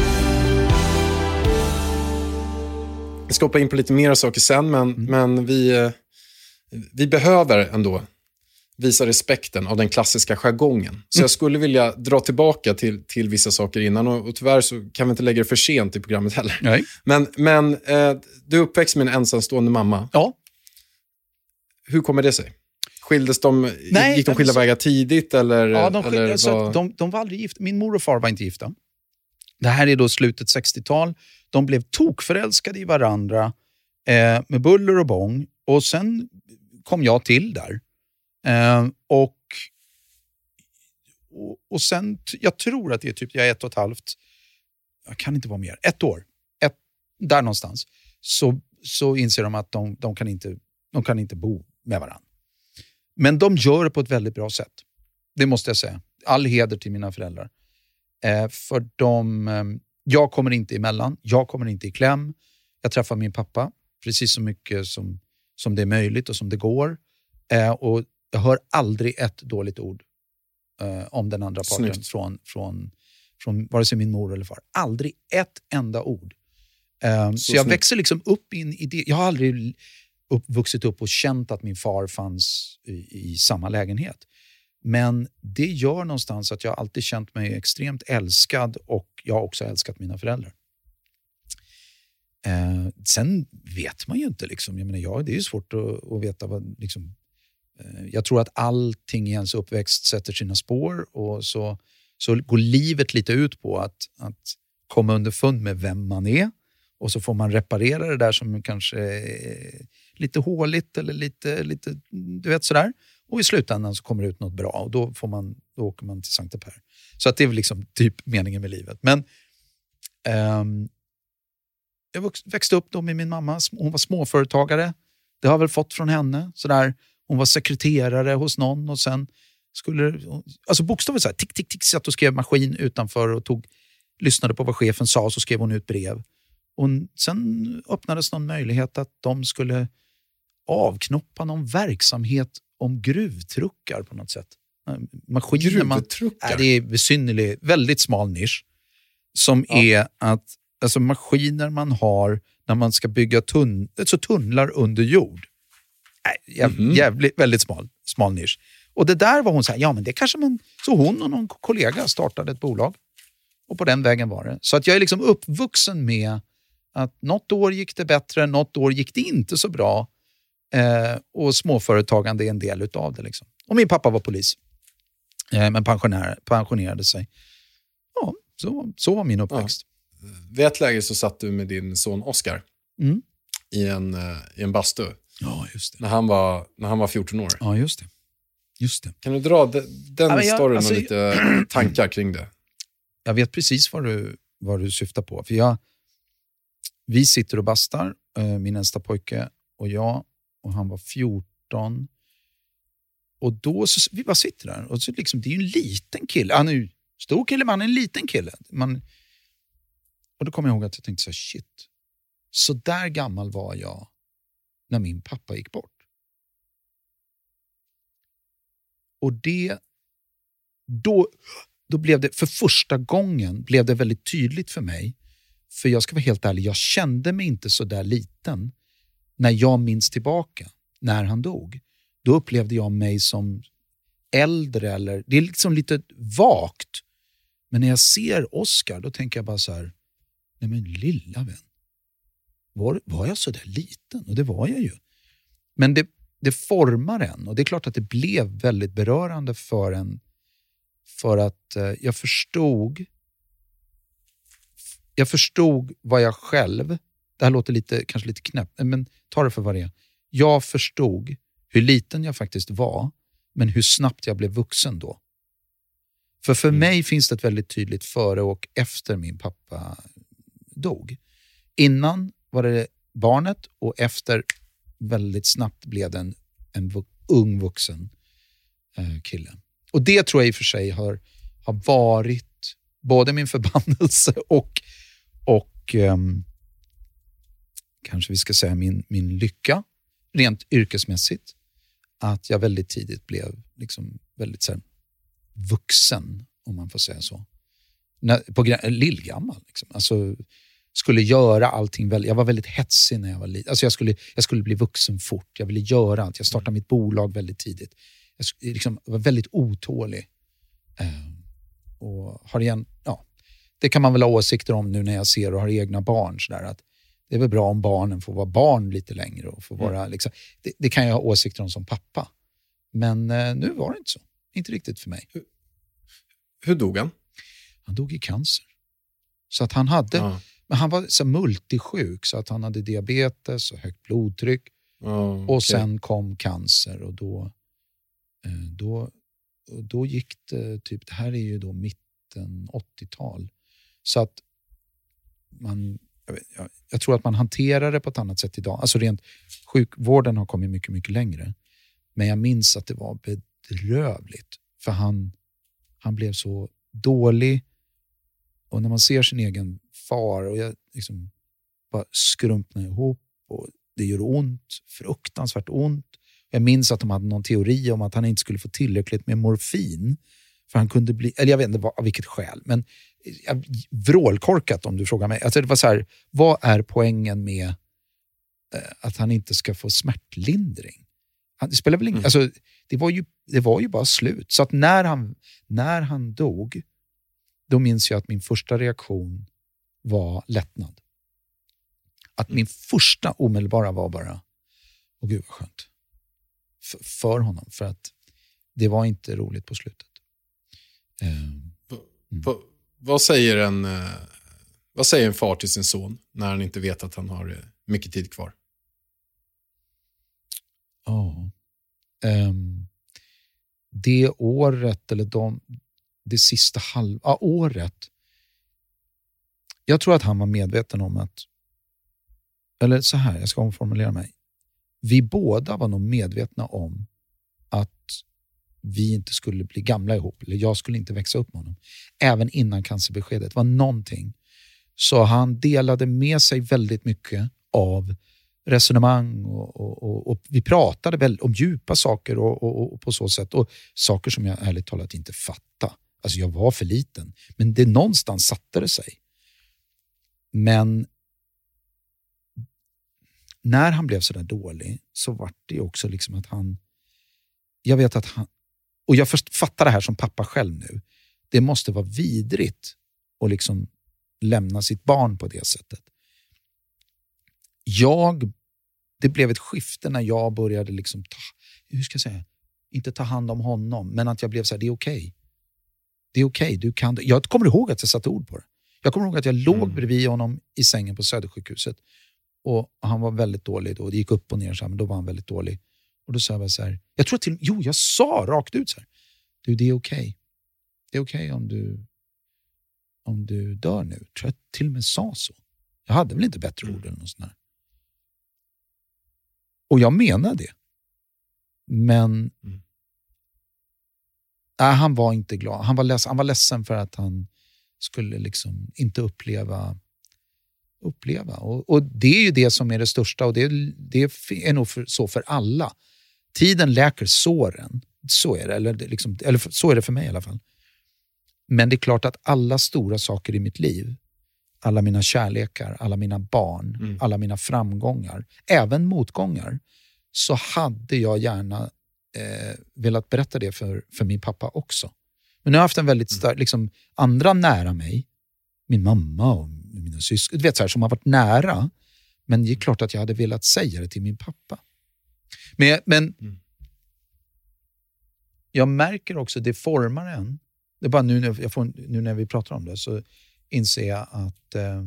Vi ska hoppa in på lite mer saker sen, men, mm. men vi, vi behöver ändå visa respekten av den klassiska jargongen. Så mm. jag skulle vilja dra tillbaka till, till vissa saker innan och, och tyvärr så kan vi inte lägga det för sent i programmet heller. Nej. Men, men eh, du är uppväxt med en ensamstående mamma. Ja. Hur kommer det sig? Skildes de, Nej, gick de skilda så... vägar tidigt? Eller, ja, de, skilde, eller alltså, var... de, de var aldrig gifta. Min mor och far var inte gifta. Det här är då slutet sextiotal. De blev tokförälskade i varandra eh, med buller och bång. Och sen kom jag till där. Eh, och, och, och sen, jag tror att det är typ, jag är ett och ett halvt, jag kan inte vara mer, ett år. Ett, där någonstans. Så, så inser de att de, de, kan inte, de kan inte bo med varandra. Men de gör det på ett väldigt bra sätt. Det måste jag säga. All heder till mina föräldrar. Eh, för de, eh, jag kommer inte emellan. Jag kommer inte i kläm. Jag träffar min pappa precis så mycket som, som det är möjligt och som det går. Eh, och jag hör aldrig ett dåligt ord eh, om den andra parten från, från, från vare sig min mor eller far. Aldrig ett enda ord. Eh, så, så jag snyggt. växer liksom upp in i det. Jag har aldrig upp, vuxit upp och känt att min far fanns i, i samma lägenhet. Men det gör någonstans att jag alltid känt mig extremt älskad och jag har också älskat mina föräldrar. Eh, sen vet man ju inte liksom, jag menar, ja, det är ju svårt att, att veta vad liksom, eh, jag tror att allting i ens uppväxt sätter sina spår och så, så går livet lite ut på att, att komma underfund med vem man är och så får man reparera det där som kanske är lite håligt eller lite, lite du vet sådär. Och i slutändan så kommer det ut något bra och då, får man, då åker man till Sankta Per. Så att det är liksom typ meningen med livet. Men um, jag växte upp då med min mamma. Hon var småföretagare. Det har jag väl fått från henne. Sådär. Hon var sekreterare hos någon och sen skulle... Alltså bokstavligt så här, tick, tick, tick, satt och skrev maskin utanför och tog, lyssnade på vad chefen sa och så skrev hon ut brev. Och sen öppnades någon möjlighet att de skulle avknoppa någon verksamhet om gruvtruckar på något sätt. Maskiner man, äh, det är besynnerlig, väldigt smal nisch. Som ja. är att alltså maskiner man har när man ska bygga tunn, alltså tunnlar under jord. Äh, jäv, mm-hmm. Jävligt, väldigt smal, smal nisch. Och det där var hon så här, ja men det kanske man... Så hon och någon kollega startade ett bolag. Och på den vägen var det. Så att jag är liksom uppvuxen med att något år gick det bättre, något år gick det inte så bra. Eh, och småföretagande är en del utav det liksom. Och min pappa var polis. Eh, men pensioner, pensionerade sig. Ja, så, så var min uppväxt. Ja. Vid ett läge så satt du med din son Oscar mm. i en, i en bastu. Ja, just det. När han var, när han var fjorton år. Ja, just det. Just det. Kan du dra de, den ja, jag, storyn alltså, och lite tankar kring det? Jag vet precis vad du, vad du syftar på. För jag, vi sitter och bastar, eh, min äldsta pojke och jag. Och han var fjorton. Och då så, vi bara sitter där. Och så liksom, det är ju en liten kille. Han är ju Stor kille, man är en liten kille. Man... Och då kommer jag ihåg att jag tänkte så här, shit. Så där gammal var jag när min pappa gick bort. Och det... Då, då blev det, för första gången blev det väldigt tydligt för mig. För jag ska vara helt ärlig, jag kände mig inte så där liten när jag minns tillbaka när han dog. Då upplevde jag mig som äldre, eller det är liksom lite vagt. Men när jag ser Oscar, då tänker jag bara så här, nej men lilla vän. Var, var jag så där liten? Och det var jag ju. Men det, det formar en, och det är klart att det blev väldigt berörande för en. För att eh, jag förstod jag förstod vad jag själv, det här låter lite, kanske lite knäppt, men ta det för vad det är. Jag förstod hur liten jag faktiskt var, men hur snabbt jag blev vuxen då. För för mm. mig finns det ett väldigt tydligt före och efter min pappa dog. Innan var det barnet, och efter väldigt snabbt blev det en, en vu- ung vuxen eh, kille. Och det tror jag i och för sig har, har varit både min förbannelse och, och um, kanske vi ska säga min, min lycka rent yrkesmässigt. Att jag väldigt tidigt blev liksom väldigt så här, vuxen, om man får säga så. När, på lillgammal. Liksom. Alltså, skulle göra allting väldigt, jag var väldigt hetsig när jag var liten. Alltså jag skulle, jag skulle bli vuxen fort. Jag ville göra allt. Jag startade mitt bolag väldigt tidigt. Jag liksom var väldigt otålig. Eh, och har igen, ja, det kan man väl ha åsikter om nu när jag ser och har egna barn. Så där, att det är väl bra om barnen får vara barn lite längre. Och får vara, mm. liksom, det, det kan jag ha åsikter om som pappa. Men eh, nu var det inte så. Inte riktigt för mig. Hur, hur dog han? Han dog i cancer. Så att han hade... Ja. Men han var så multisjuk, så att han hade diabetes och högt blodtryck. Oh, okay. Och sen kom cancer, och då, då, då gick det typ, det här är ju då mitten åttiotal. Så att man, jag, vet, jag, jag tror att man hanterar det på ett annat sätt idag. Alltså rent sjukvården har kommit mycket, mycket längre. Men jag minns att det var bedrövligt. För han, han blev så dålig. Och när man ser sin egen far, och jag liksom bara skrumpnar ihop, och det gör ont, fruktansvärt ont. Jag minns att de hade någon teori om att han inte skulle få tillräckligt med morfin, för han kunde bli, eller jag vet inte av vilket skäl, men vrålkorkat om du frågar mig. Alltså det var så här, vad är poängen med eh, att han inte ska få smärtlindring? Han, det spelar väl ingen, mm. alltså det var ju det var ju bara slut. Så att när han när han dog, då minns jag att min första reaktion var lättnad. Att min första omedelbara var bara, åh gud vad skönt. F- för honom. För att det var inte roligt på slutet. Mm. V- v- vad, säger en, uh, vad säger en far till sin son när han inte vet att han har uh, mycket tid kvar? Ja. Um, det året, eller de... det sista halva ja, året. Jag tror att han var medveten om att, eller så här, jag ska omformulera mig. Vi båda var nog medvetna om att vi inte skulle bli gamla ihop, eller jag skulle inte växa upp med honom. Även innan cancerbeskedet var någonting. Så han delade med sig väldigt mycket av resonemang och, och, och, och vi pratade väl om djupa saker och, och, och på så sätt. Och saker som jag ärligt talat inte fattade. Alltså jag var för liten. Men det någonstans satte det sig. Men när han blev så där dålig, så var det också liksom att han... Jag vet att han... Och jag fattar det här som pappa själv nu. Det måste vara vidrigt att liksom lämna sitt barn på det sättet. Jag... Det blev ett skifte när jag började liksom ta... Hur ska jag säga? Inte ta hand om honom. Men att jag blev så här, det är okej. Okay. Det är okej, okay, du kan det. Jag kommer ihåg att jag satte ord på det. Jag kommer ihåg att jag låg mm. bredvid honom i sängen på Södersjukhuset. Och han var väldigt dålig då. Det gick upp och ner så här, men då var han väldigt dålig. Och då sa jag bara så här, jag tror till, jo jag sa rakt ut så här. Du, det är okej. Okay. Det är okej okay om du om du dör nu. Jag tror jag till och med sa så. Jag hade väl inte bättre ord eller något sånt där. Och jag menar det. Men mm. Nej, han var inte glad. Han var, ledsen, han var ledsen för att han skulle liksom inte uppleva uppleva. Och, och det är ju det som är det största, och det, det är nog för, så för alla. Tiden läker såren. Så är det, eller, liksom, eller så är det för mig i alla fall. Men det är klart att alla stora saker i mitt liv, alla mina kärlekar, alla mina barn, mm. alla mina framgångar, även motgångar, så hade jag gärna eh, velat berätta det för, för min pappa också. Men nu har jag haft en väldigt stark, liksom, andra nära mig, min mamma och mina syskon, du vet så här, som har varit nära, men det är klart att jag hade velat säga det till min pappa. Men, men mm. jag märker också, det formar en. Det är bara nu när, jag får, nu när vi pratar om det så inser jag att eh,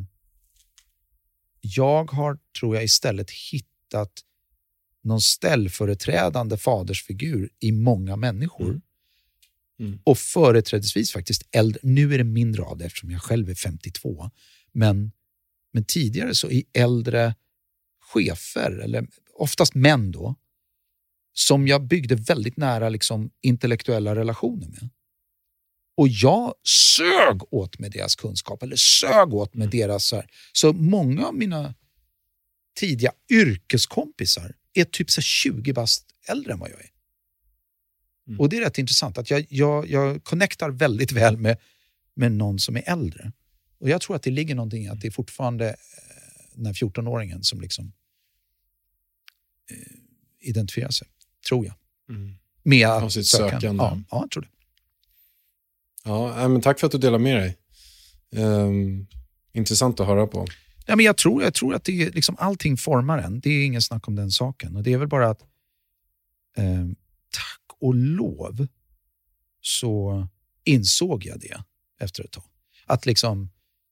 jag har, tror jag, istället hittat någon ställföreträdande fadersfigur i många människor. Mm. Mm. Och företrädesvis faktiskt äldre. Nu är det mindre av det eftersom jag själv är femtiotvå. Men, men tidigare så i äldre chefer, eller oftast män då, som jag byggde väldigt nära liksom, intellektuella relationer med. Och jag sög åt med deras kunskap, eller sög åt med deras... Så, här. Så många av mina tidiga yrkeskompisar är typ så tjugo bast äldre än vad jag är. Mm. Och det är rätt intressant att jag, jag, jag connectar väldigt väl med, med någon som är äldre. Och jag tror att det ligger någonting i att det är fortfarande eh, den här fjorton-åringen som liksom eh, identifierar sig, tror jag. Mm. Med att sitt sökande. Ja, ja, jag tror det. Ja, men tack för att du delar med dig. Um, intressant att höra på. Ja, men jag tror, jag tror att det är liksom, allting formar en. Det är ingen snack om den saken. Och det är väl bara att eh, tack och lov så insåg jag det efter ett tag. Att liksom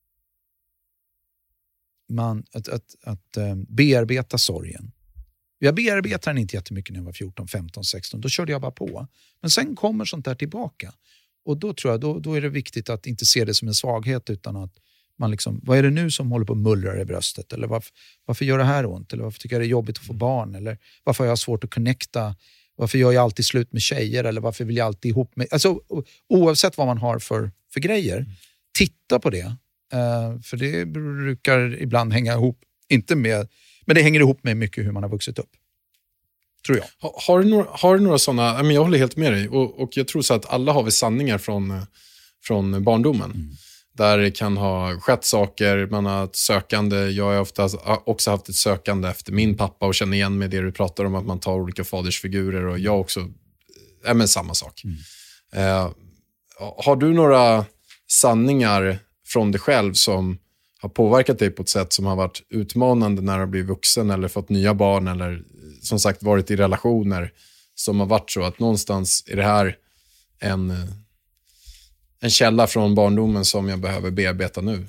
man, att, att, att eh, bearbeta sorgen. Jag bearbetade den inte jättemycket när jag var fjorton, femton, sexton. Då körde jag bara på. Men sen kommer sånt där tillbaka. Och då tror jag, då, då är det viktigt att inte se det som en svaghet, utan att man liksom, vad är det nu som håller på att mullra i bröstet? Eller varför, varför gör det här ont? Eller varför tycker jag det är jobbigt att få barn? Eller varför har jag svårt att connecta? Varför gör jag alltid slut med tjejer? Eller varför vill jag alltid ihop med... Alltså oavsett vad man har för, för grejer, mm. titta på det. Uh, för det brukar ibland hänga ihop, inte med, men det hänger ihop med mycket hur man har vuxit upp. Tror jag. Har, har, du, några, har du några sådana, jag håller helt med dig, och, och jag tror så att alla har vi sanningar från, från barndomen. Mm. Där det kan ha skett saker, man har ett sökande, jag har ofta också haft ett sökande efter min pappa och känner igen med det du pratar om, att man tar olika fadersfigurer, och jag också, ja men samma sak. Mm. Eh, har du några sanningar från dig själv som har påverkat dig på ett sätt som har varit utmanande när du blir vuxen eller fått nya barn, eller som sagt varit i relationer som har varit så att någonstans är det här en, en källa från barndomen som jag behöver bearbeta nu?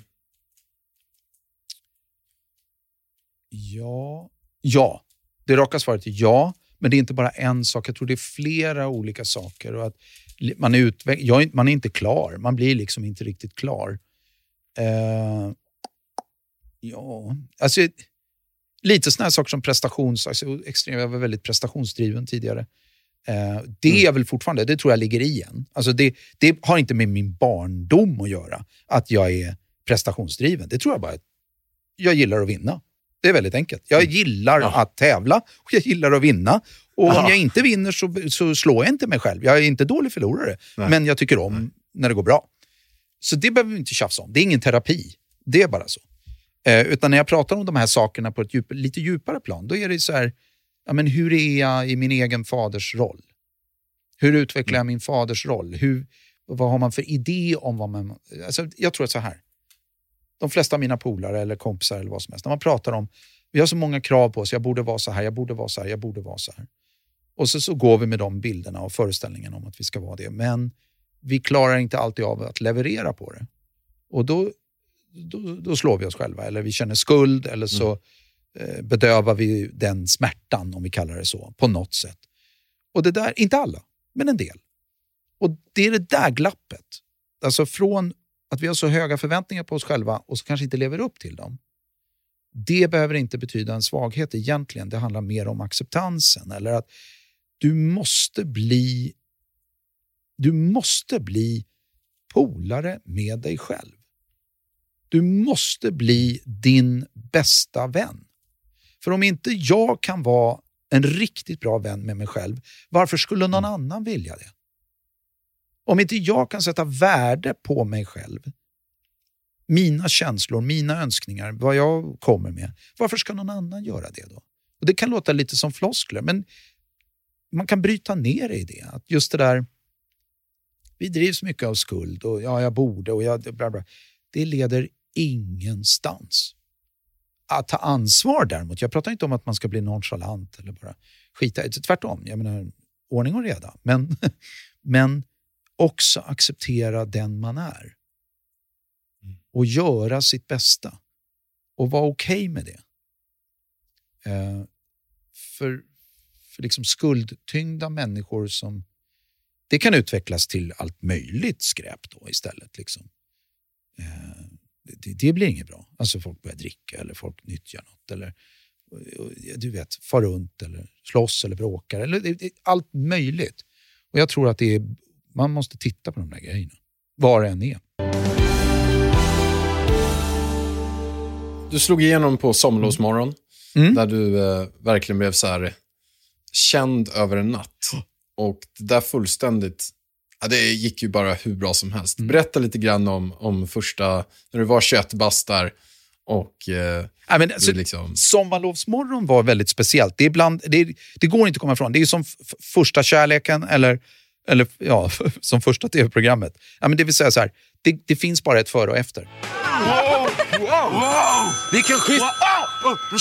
Ja, ja. Det raka svaret är ja, men det är inte bara en sak. Jag tror det är flera olika saker, och att man är, utveck- jag, man är inte klar. Man blir liksom inte riktigt klar. Uh, ja, alltså lite såna här saker som prestations, alltså, extremt, jag var väldigt prestationsdriven tidigare. Uh, det mm. är väl fortfarande, det tror jag ligger i en. Alltså det, det har inte med min barndom att göra att jag är prestationsdriven. Det tror jag bara att jag gillar att vinna. Det är väldigt enkelt. Jag gillar ja. att tävla och jag gillar att vinna. Och Aha. om jag inte vinner så, så slår jag inte mig själv. Jag är inte dålig förlorare. Nej. Men jag tycker om Nej. när det går bra. Så det behöver vi inte tjafsa om. Det är ingen terapi. Det är bara så. Eh, utan när jag pratar om de här sakerna på ett djup, lite djupare plan, då är det så här, ja, men hur är jag i min egen faders roll? Hur utvecklar jag min faders roll? Hur, vad har man för idé om vad man... Alltså, jag tror att så här, de flesta av mina polare eller kompisar eller vad som helst, när man pratar om, vi har så många krav på oss, jag borde vara så här, jag borde vara så här, jag borde vara så här. Och så, så går vi med de bilderna och föreställningen om att vi ska vara det. Men vi klarar inte alltid av att leverera på det. Och då, då, då slår vi oss själva. Eller vi känner skuld. Eller så mm. eh, bedövar vi den smärtan, om vi kallar det så, på något sätt. Och det där, inte alla, men en del. Och det är det där glappet. Alltså från att vi har så höga förväntningar på oss själva och så kanske inte lever upp till dem. Det behöver inte betyda en svaghet egentligen. Det handlar mer om acceptansen. Eller att du måste bli du måste bli polare med dig själv. Du måste bli din bästa vän. För om inte jag kan vara en riktigt bra vän med mig själv, varför skulle någon annan vilja det? Om inte jag kan sätta värde på mig själv, mina känslor, mina önskningar, vad jag kommer med, varför ska någon annan göra det då? Och det kan låta lite som floskler, men man kan bryta ner i det. Att just det där, vi drivs mycket av skuld och ja, jag borde och jag... Bla bla. Det leder ingenstans. Att ta ansvar däremot, jag pratar inte om att man ska bli nonchalant eller bara skita, tvärtom, jag menar ordning och reda. Men, men också acceptera den man är. Och göra sitt bästa. Och vara okej okay med det. Eh, för, för liksom skuldtyngda människor som... Det kan utvecklas till allt möjligt skräp då istället. Liksom. Eh, det, det blir inget bra. Alltså folk börjar dricka eller folk nyttjar något. Eller du vet, far runt eller slåss eller bråkar. Eller, det, det, allt möjligt. Och jag tror att det är, man måste titta på de där grejerna. Var det än är. Du slog igenom på Sommarlovsmorgon. Mm. Där du eh, verkligen blev så här känd över en natt. Och det där fullständigt, ja, det gick ju bara hur bra som helst. Mm. Berätta lite grann om, om första, när du var tjugoett bast där. Och eh, ja, men, alltså, liksom... Sommarlovsmorgon var väldigt speciellt. Det, är ibland, det, är, det går inte att komma ifrån. Det är som f- första kärleken eller, eller ja, som första tv-programmet. Ja, men det vill säga så här, det, det finns bara ett före och efter. Wow, wow, wow. Vilken schysst... Wow. Oh,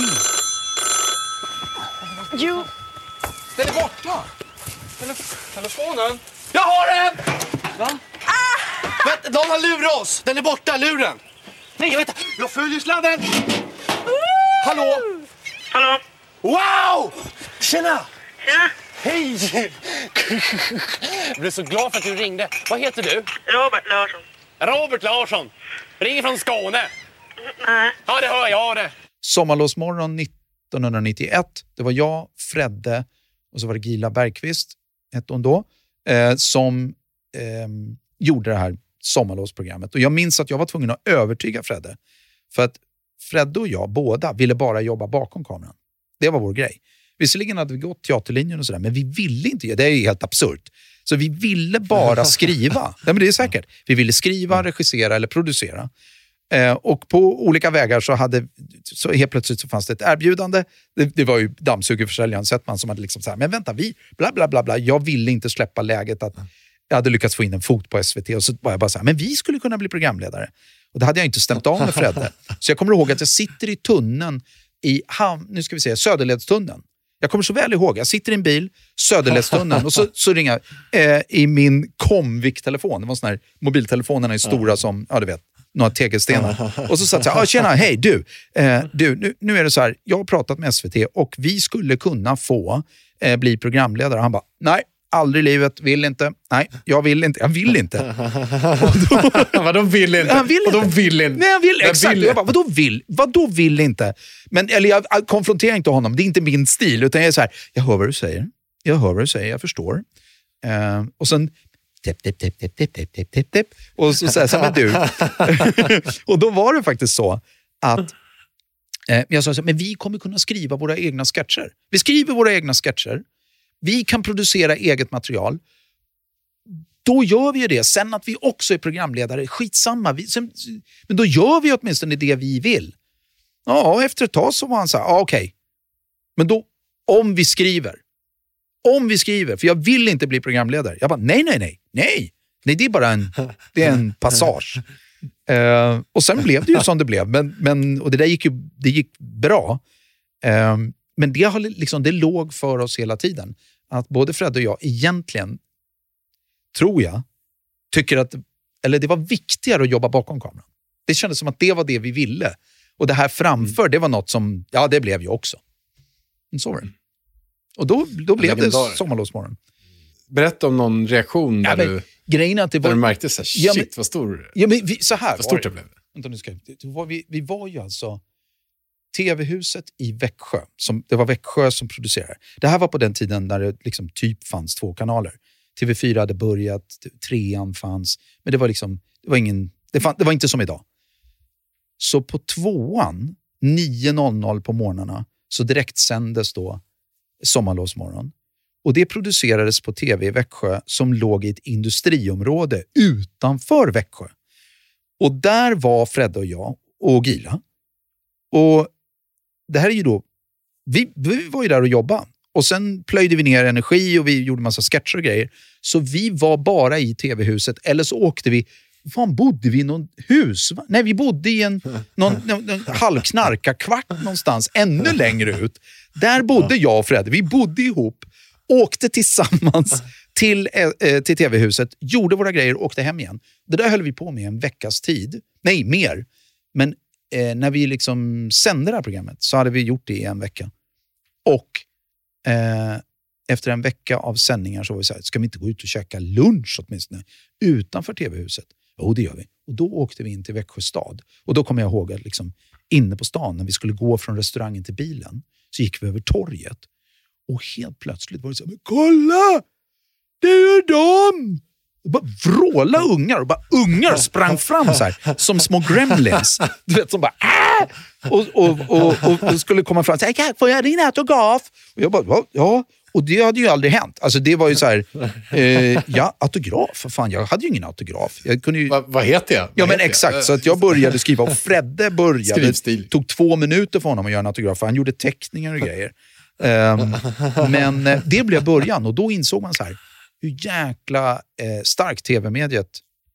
Jo. Den är borta. Telef- telefonen. Jag har den! Va? Ah! Vänta, de har lurat oss. Den är borta, luren. Nej, jag vet inte. Jag följer sladden. Hallå? Hallå? Wow! Tjena! Ja? Hej! Jag blev så glad för att du ringde. Vad heter du? Robert Larsson. Robert Larsson. Ringer från Skåne. Nej. Ja, det hör jag det. Sommarlovsmorgon nittonhundranittioett. Det var jag, Fredde och så var det Gila Bergqvist, hette hon då, eh, som eh, gjorde det här sommarlovsprogrammet. Och jag minns att jag var tvungen att övertyga Fredde. För att Fredde och jag båda ville bara jobba bakom kameran. Det var vår grej. Visserligen hade vi gått teaterlinjen och sådär, men vi ville inte, det är helt absurt. Så vi ville bara skriva. Nej, men det är säkert. Vi ville skriva, regissera eller producera. Eh, och på olika vägar så hade så helt plötsligt så fanns det ett erbjudande. Det, det var ju dammsugerförsäljaren Settman som hade liksom så här, men vänta, vi bla bla bla bla. Jag ville inte släppa läget att jag hade lyckats få in en fot på S V T och så var jag bara så här, men vi skulle kunna bli programledare. Och det hade jag inte stämt av med Fredde. Så jag kommer ihåg att jag sitter i tunneln i hamn, nu ska vi säga Söderledstunneln. Jag kommer så väl ihåg, jag sitter i en bil, Söderledstunneln och så, så ringer jag eh, i min Comviq-telefon. Det var sån här, mobiltelefonerna är stora som, ja du vet, några tegelstenar. Och så satt jag, ah, tjena, hej du, eh, du nu, nu är det så här, jag har pratat med S V T och vi skulle kunna få eh, bli programledare. Han bara, nej, aldrig i livet, vill inte, nej, jag vill inte, jag vill inte. Vadå vill inte? Han vill inte. Och de vill inte. Nej, jag vill, jag exakt. Vill. Jag bara, vadå vill? Vadå vill inte? Men, eller jag, jag konfronterar inte honom, det är inte min stil, utan jag är så här, jag hör vad du säger, jag hör vad du säger, jag förstår. Eh, och sen Tipp, tipp, tipp, tipp, tipp, tipp, tipp, tipp, tipp. Och så säger jag, men du. Och då var det faktiskt så att eh, jag sa så här, men vi kommer kunna skriva våra egna sketcher. Vi skriver våra egna sketcher. Vi kan producera eget material. Då gör vi ju det. Sen att vi också är programledare, skitsamma. Vi, sen, men då gör vi åtminstone det vi vill. Ja, efter ett tag så var han så här, ja, okej. Okay. Men då, om vi skriver. Om vi skriver, för jag vill inte bli programledare. Jag bara, nej, nej, nej, nej. Nej, det är bara en, det är en passage. Uh, och sen blev det ju som det blev. Men, men, och det där gick ju det gick bra. Uh, men det, har liksom, det låg för oss hela tiden. Att både Fred och jag egentligen, tror jag, tycker att, eller det var viktigare att jobba bakom kameran. Det kändes som att det var det vi ville. Och det här framför, mm. det var något som, ja det blev ju också. Så var det. Och då, då blev det sommarlovsmorgon. Berätta om någon reaktion där, ja, men, du, grejen att det var, där du märkte så här, shit, ja, men, vad stor ja, men vi, så här vad stort det blev. Vänta, nu ska jag, det var, vi, vi var ju alltså tv-huset i Växjö. Som, det var Växjö som producerade. Det här var på den tiden när det liksom typ fanns två kanaler. T V fyra hade börjat, trean fanns. Men det var liksom, det var ingen, det, fann, det var inte som idag. Så på tvåan, nio noll noll på morgnarna, så direkt sändes då Sommarlovsmorgon. Och det producerades på tv i Växjö som låg i ett industriområde utanför Växjö. Och där var Fredde och jag och Gila. Och det här är ju då, vi, vi var ju där och jobbade. Och sen plöjde vi ner energi och vi gjorde massa sketcher och grejer. Så vi var bara i tv-huset. Eller så åkte vi, fan bodde vi i någon hus? Va? Nej, vi bodde i en någon, någon, någon halvknarka-kvart någonstans. Ännu längre ut. Där bodde jag och Fredde. Vi bodde ihop. Åkte tillsammans till, eh, till tv-huset. Gjorde våra grejer och åkte hem igen. Det där höll vi på med en veckas tid. Nej, mer. Men eh, när vi liksom sände det här programmet så hade vi gjort det i en vecka. Och eh, efter en vecka av sändningar så var vi så här, ska vi inte gå ut och käka lunch åtminstone utanför tv-huset? Jo, det gör vi. Och då åkte vi in till Växjö stad. Och då kommer jag ihåg att liksom, inne på stan när vi skulle gå från restaurangen till bilen så gick vi över torget. Och helt plötsligt var det så här, men kolla! Det är ju dem! Och bara vråla ungar och bara ungar sprang fram så här som små gremlins. Du vet, som bara Aah! Och, och, och, och, och skulle komma fram och säga, får jag din autograf? Och jag bara, ja. Och det hade ju aldrig hänt. Alltså det var ju så här, eh, ja, autograf. Fan, jag hade ju ingen autograf. Jag kunde ju... Va, vad heter jag? Vad ja, men heter exakt. Jag? Så att jag började skriva och Fredde började. Skrivstil. Tog två minuter för honom att göra en autograf. För han gjorde teckningar och grejer. Um, men eh, det blev början. Och då insåg man så här, hur jäkla eh, starkt tv-mediet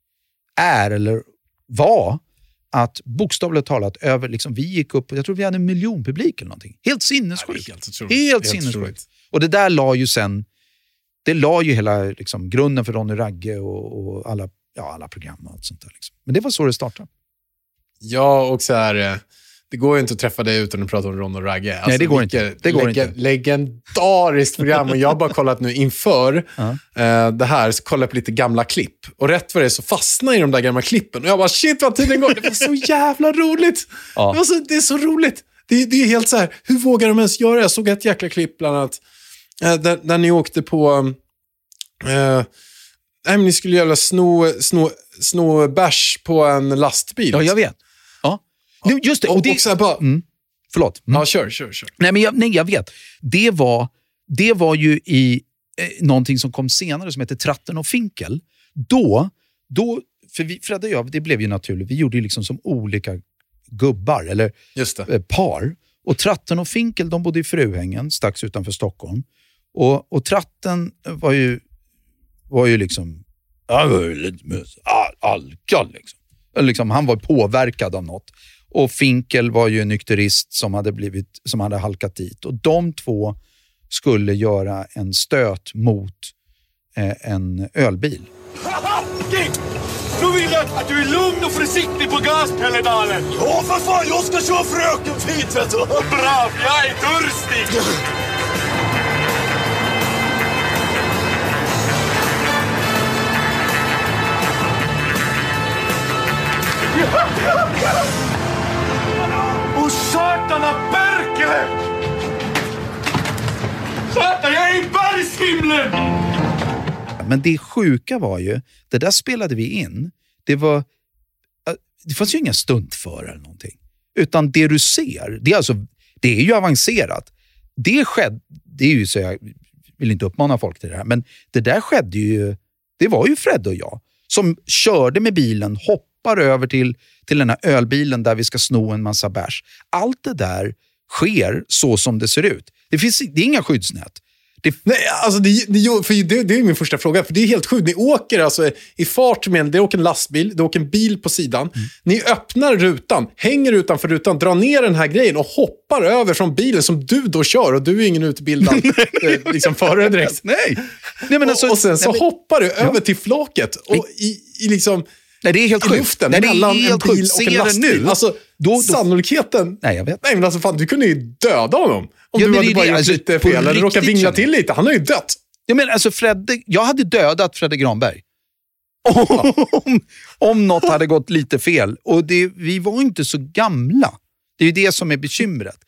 är eller var. Att bokstavligt talat över, liksom, vi gick upp, jag tror vi hade en miljon publik eller någonting. Helt sinnessjukt. Ja, helt helt helt sinnessjukt. Och det där la ju sen, det la ju hela liksom, grunden för Ronny Ragge och, och alla, ja, alla program och allt sånt där. Liksom. Men det var så det startade. Ja, och så här, det går ju inte att träffa dig utan att prata om Ron och Ragge. Alltså, nej, det går inte. Det går leg- inte. Legendariskt program. Och jag har bara kollat nu inför uh-huh. uh, det här, så kollar jag på lite gamla klipp. Och rätt för det så fastnar i de där gamla klippen. Och jag bara, shit vad tiden går. Det var så jävla roligt. Ja. Det, var så, det är så roligt. Det, det är helt så här, hur vågar de ens göra? Jag såg ett jäkla klipp bland annat. Uh, där, där ni åkte på... Uh, nej, men ni skulle jävla sno, sno, sno bärs på en lastbil. Ja, jag vet. Nu, just det. Och, och det, och så bara, mm, förlåt. Mm. Ja, kör, kör, kör. Nej, men jag, nej, jag vet. Det var, det var ju i eh, någonting som kom senare som heter Tratten och Finkel. Då, då för vi, Fredde och jag, det blev ju naturligt. Vi gjorde ju liksom som olika gubbar, eller just det. Eh, par. Och Tratten och Finkel, de bodde i Fruhängen, strax utanför Stockholm. Och, och Tratten var ju, var ju liksom alkad liksom. liksom. Han var påverkad av något. Och Finkel var ju en nykterist som hade blivit, som hade halkat dit. Och de två skulle göra en stöt mot eh, en ölbil. Nu vill jag att du är lugn och försiktig på gaspelledalen. Ja, för fan, jag ska köra fröken fint, vet du. Bra, jag är törstig. Och satana Berkele! Satan, jag är i bergshimlen! Men det sjuka var ju, det där spelade vi in. Det var, det fanns ju inga stuntförare eller någonting. Utan det du ser, det är alltså, det är ju avancerat. Det skedde, det är ju så jag vill inte uppmana folk till det här, men det där skedde ju, det var ju Fred och jag som körde med bilen, hoppar över till, till den här ölbilen där vi ska sno en massa bärs. Allt det där sker så som det ser ut. Det finns det är inga skyddsnät. Det... Nej, alltså det, det, för det, det är min första fråga. För det är helt sjukt. Ni åker alltså i fart med en, det åker en lastbil, det åker en bil på sidan. Mm. Ni öppnar rutan, hänger utanför rutan, drar ner den här grejen och hoppar över från bilen som du då kör. Och du är ingen utbildad liksom förare direkt. Nej. Nej men alltså, och, och sen så nej, hoppar du ja. över till flaket. Och i, i liksom... Nej, det är helt i luften, nej, det är mellan helt en bil sjukt. och en lastbil. Nu. Alltså, då, då... sannolikheten... Nej, jag vet. Nej, men alltså fan, du kunde ju döda honom. Om ja, du hade det, bara det, gjort alltså, lite fel eller råkat vingla till lite. Han har ju dött. Jag menar, alltså Fredde, jag hade dödat Fredde Granberg. Om, om något hade gått lite fel. Och det, vi var inte så gamla. Det är ju det som är bekymret.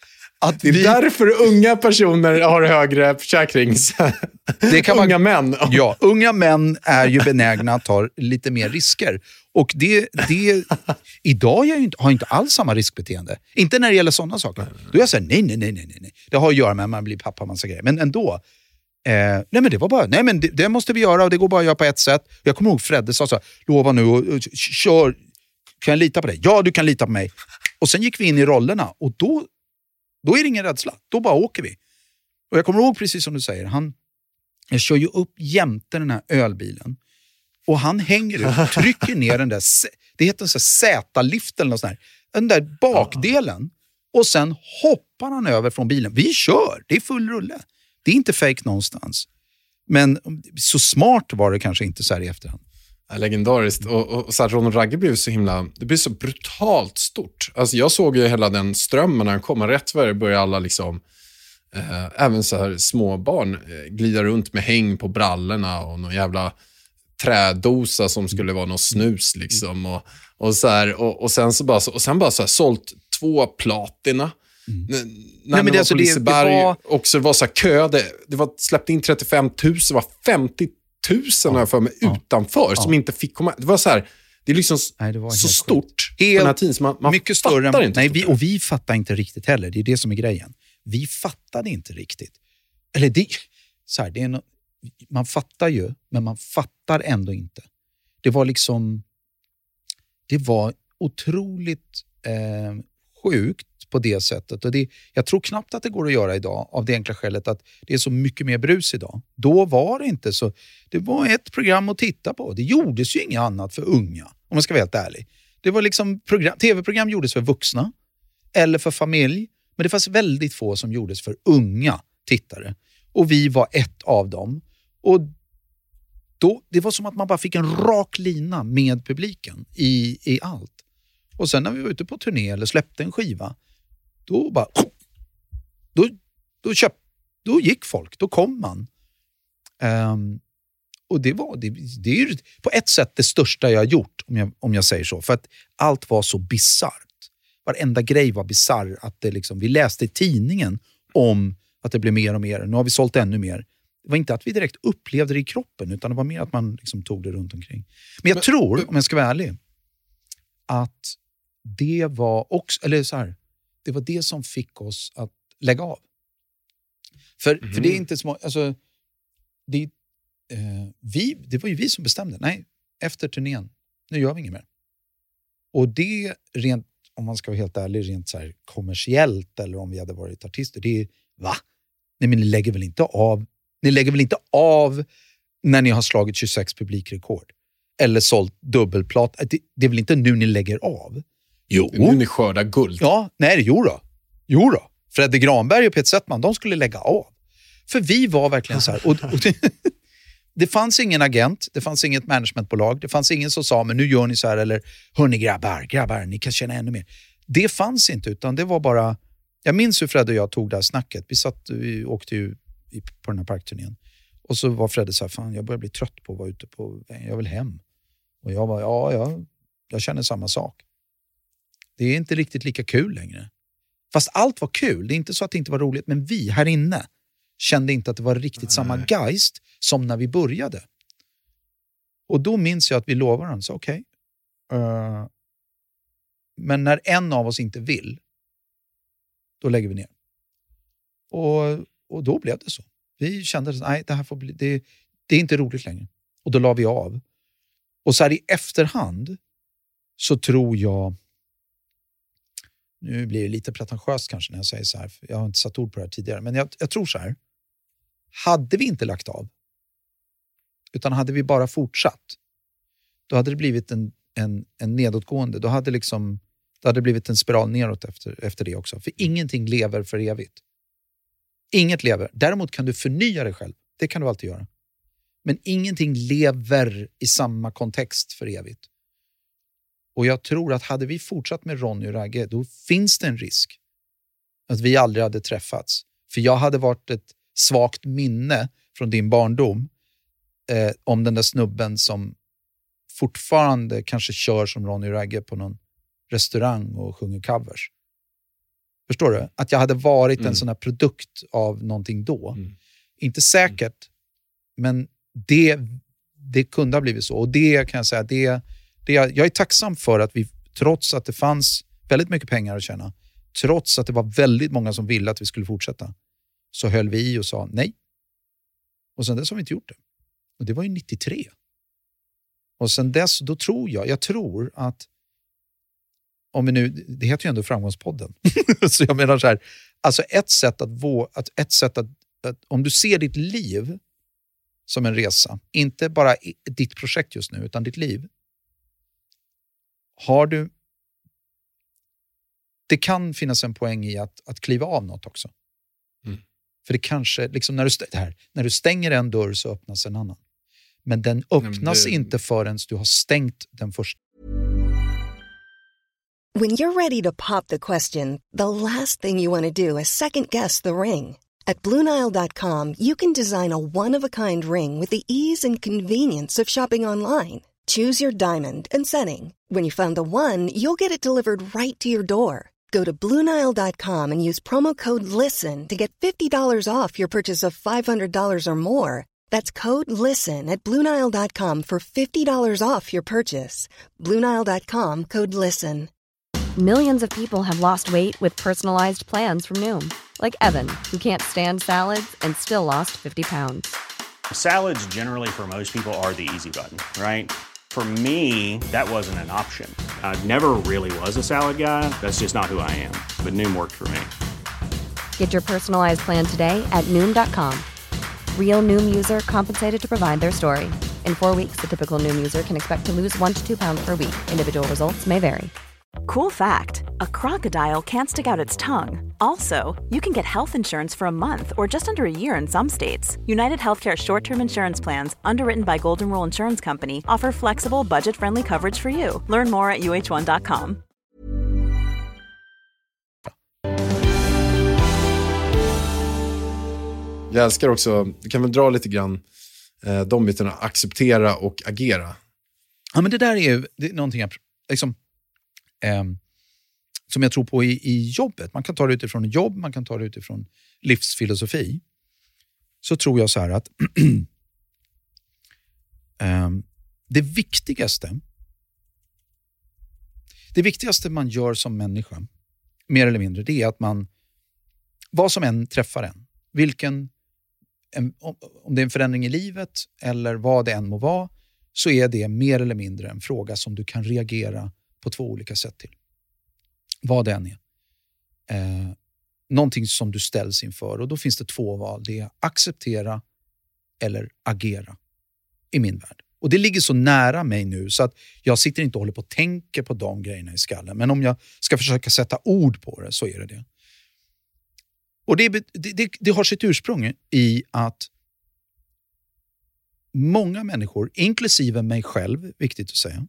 att det är vi... därför unga personer har högre försäkrings... Det kan unga man... män. Ja, unga män är ju benägna att ta lite mer risker. Och det... det... Idag jag inte, har jag inte alls samma riskbeteende. Inte när det gäller sådana saker. Då är jag säger nej, nej, nej, nej, nej. Det har att göra med att man blir pappa, massa grejer. Men ändå... Eh, nej men det var bara, nej men det, det måste vi göra och det går bara att göra på ett sätt. Jag kommer ihåg Fredde sa så här, lova nu och, och kör, kan jag lita på dig? Ja, du kan lita på mig. Och sen gick vi in i rollerna och då, då är det ingen rädsla. Då bara åker vi. Och jag kommer ihåg precis som du säger, han, jag kör ju upp jämte den här ölbilen och han hänger ut, trycker ner den där, det heter en sån här Z-lift eller något sånt här, den där bakdelen och sen hoppar han över från bilen. Vi kör, det är full rulle. Det är inte fake någonstans. Men så smart var det kanske inte så här i efterhand. Ja, legendariskt. Och, och, och så här, Ron Ragge blev så himla... Det blev så brutalt stort. Alltså jag såg ju hela den strömmen när han kom. Rätt för det började alla liksom... Eh, även så här små barn eh, glida runt med häng på brallorna och någon jävla trädosa som skulle vara någon snus liksom. Och, och, så här, och, och sen så bara, så, och sen bara så här, sålt två platina. Mm. N- när Nej, men det, alltså det, det var... också var så här kö, det, det var släppte in trettiofem tusen, det var femtio tusen ja. för mig ja. utanför ja. som inte fick komma. Det var så här, det är liksom Nej, det var så stort helt, den här tiden så man, man mycket större än, inte. Nej, vi, och vi fattar inte riktigt heller. Det är det som är grejen. Vi fattade inte riktigt. Eller det, så här, det är no, man fattar ju, men man fattar ändå inte. Det var liksom det var otroligt eh, sjukt på det sättet. Och det, jag tror knappt att det går att göra idag av det enkla skälet att det är så mycket mer brus idag. Då var det inte så. Det var ett program att titta på. Det gjordes ju inget annat för unga, om man ska vara helt ärlig. Det var liksom program, tv-program gjordes för vuxna eller för familj. Men det fanns väldigt få som gjordes för unga tittare. Och vi var ett av dem. Och då, det var som att man bara fick en rak lina med publiken i, i allt. Och sen när vi var ute på turné eller släppte en skiva, då bara då, då, köpt, då gick folk, då kom man. Um, och det var det, det är ju på ett sätt det största jag har gjort, om jag, om jag säger så. För att allt var så bizarrt. Varenda grej var bizarr. Att det liksom, vi läste i tidningen om att det blev mer och mer. Nu har vi sålt ännu mer. Det var inte att vi direkt upplevde det i kroppen, utan det var mer att man liksom tog det runt omkring. Men jag Men, tror, om jag ska vara ärlig, att det var också, eller så här, det var det som fick oss att lägga av. För, mm. för det är inte så, alltså, det, eh, vi, det var ju vi som bestämde. Nej, efter turnén, nu gör vi inget mer. Och det rent, om man ska vara helt ärlig, rent så här kommersiellt, eller om vi hade varit artister, det är, va? Nej, men ni lägger väl inte av, ni lägger väl inte av när ni har slagit tjugosex publikrekord eller sålt dubbelplat. Det, det är väl inte nu ni lägger av? Jo. Nu ni skördar guld. Ja, nej, jo då. Jo då. Fredde Granberg och Peter Settman, de skulle lägga av. För vi var verkligen så här. Och, och det, det fanns ingen agent, det fanns inget managementbolag, det fanns ingen som sa, men nu gör ni så här, eller hörni grabbar, grabbar, ni kan känna ännu mer. Det fanns inte, utan det var bara, jag minns hur Fredde och jag tog det här snacket. Vi satt, vi åkte ju på den här parkturnén. Och så var Fredde så här, fan jag börjar bli trött på att vara ute på, jag vill hem. Och jag var, ja, ja jag känner samma sak. Det är inte riktigt lika kul längre. Fast allt var kul. Det är inte så att det inte var roligt. Men vi här inne kände inte att det var riktigt Nej. samma geist som när vi började. Och då minns jag att vi lovade varandra. Så okej. Okay. Uh, men när en av oss inte vill, då lägger vi ner. Och, och då blev det så. Vi kände att nej, det här får bli, det, det är inte roligt längre. Och då la vi av. Och så här i efterhand så tror jag, nu blir det lite pretentiöst kanske när jag säger så här, för jag har inte satt ord på det här tidigare, men jag, jag tror så här, hade vi inte lagt av, utan hade vi bara fortsatt, då hade det blivit en, en, en nedåtgående, då hade, liksom, då hade det blivit en spiral neråt efter, efter det också. För ingenting lever för evigt. Inget lever. Däremot kan du förnya dig själv. Det kan du alltid göra. Men ingenting lever i samma kontext för evigt. Och jag tror att hade vi fortsatt med Ronny och Ragge, då finns det en risk att vi aldrig hade träffats. För jag hade varit ett svagt minne från din barndom eh, om den där snubben som fortfarande kanske kör som Ronny och Ragge på någon restaurang och sjunger covers. Förstår du? Att jag hade varit Mm. en sån här produkt av någonting då. Mm. Inte säkert, men det, det kunde ha blivit så. Och det kan jag säga, det, det, jag är tacksam för att vi, trots att det fanns väldigt mycket pengar att tjäna, trots att det var väldigt många som ville att vi skulle fortsätta, så höll vi i och sa nej. Och sen dess har vi inte gjort det. Och det var ju nittiotre. Och sen dess, då tror jag, jag tror att om vi nu, det heter ju ändå Framgångspodden. Så jag menar så här, alltså ett sätt att, vå, att, ett sätt att, att om du ser ditt liv som en resa, inte bara i, ditt projekt just nu, utan ditt liv, har du, det kan finnas en poäng i att, att kliva av något också. Mm. För det kanske, liksom när du, det här, när du stänger en dörr så öppnas en annan. Men den öppnas det... inte förrän du har stängt den första. When you're ready to pop the question, the last thing you want to do is second guess the ring. At Blue Nile dot com, you can design a one-of-a-kind ring with the ease and convenience of shopping online. Choose your diamond and setting. When you find the one, you'll get it delivered right to your door. Go to Blue Nile dot com and use promo code LISTEN to get fifty dollars off your purchase of five hundred dollars or more. That's code LISTEN at Blue Nile dot com for fifty dollars off your purchase. Blue Nile dot com, code LISTEN. Millions of people have lost weight with personalized plans from Noom. Like Evan, who can't stand salads and still lost fifty pounds. Salads generally for most people are the easy button, right? For me, that wasn't an option. I never really was a salad guy. That's just not who I am. But Noom worked for me. Get your personalized plan today at Noom dot com. Real Noom user compensated to provide their story. In four weeks, the typical Noom user can expect to lose one to two pounds per week. Individual results may vary. Cool fact, a crocodile can't stick out its tongue. Also, you can get health insurance for a month or just under a year in some states. United Healthcare short-term insurance plans, underwritten by Golden Rule Insurance Company, offer flexible, budget-friendly coverage for you. Learn more at U H one dot com. Jag älskar också, du kan väl dra lite grann eh, de bitarna, acceptera och agera. Ja, men det där är ju det är någonting jag, liksom, eh, som jag tror på i, i jobbet. Man kan ta det utifrån jobb, man kan ta det utifrån livsfilosofi. Så tror jag så här att eh, det viktigaste det viktigaste man gör som människa, mer eller mindre, det är att man, vad som än träffar en, vilken en, om det är en förändring i livet eller vad det än må vara, så är det mer eller mindre en fråga som du kan reagera på två olika sätt till. Vad det än är. Eh, någonting som du ställs inför, och då finns det två val. Det är acceptera eller agera i min värld. Och det ligger så nära mig nu så att jag sitter inte och håller på och tänker på de grejerna i skallen. Men om jag ska försöka sätta ord på det så är det det. Och det, det, det, det har sitt ursprung i att många människor, inklusive mig själv, viktigt att säga,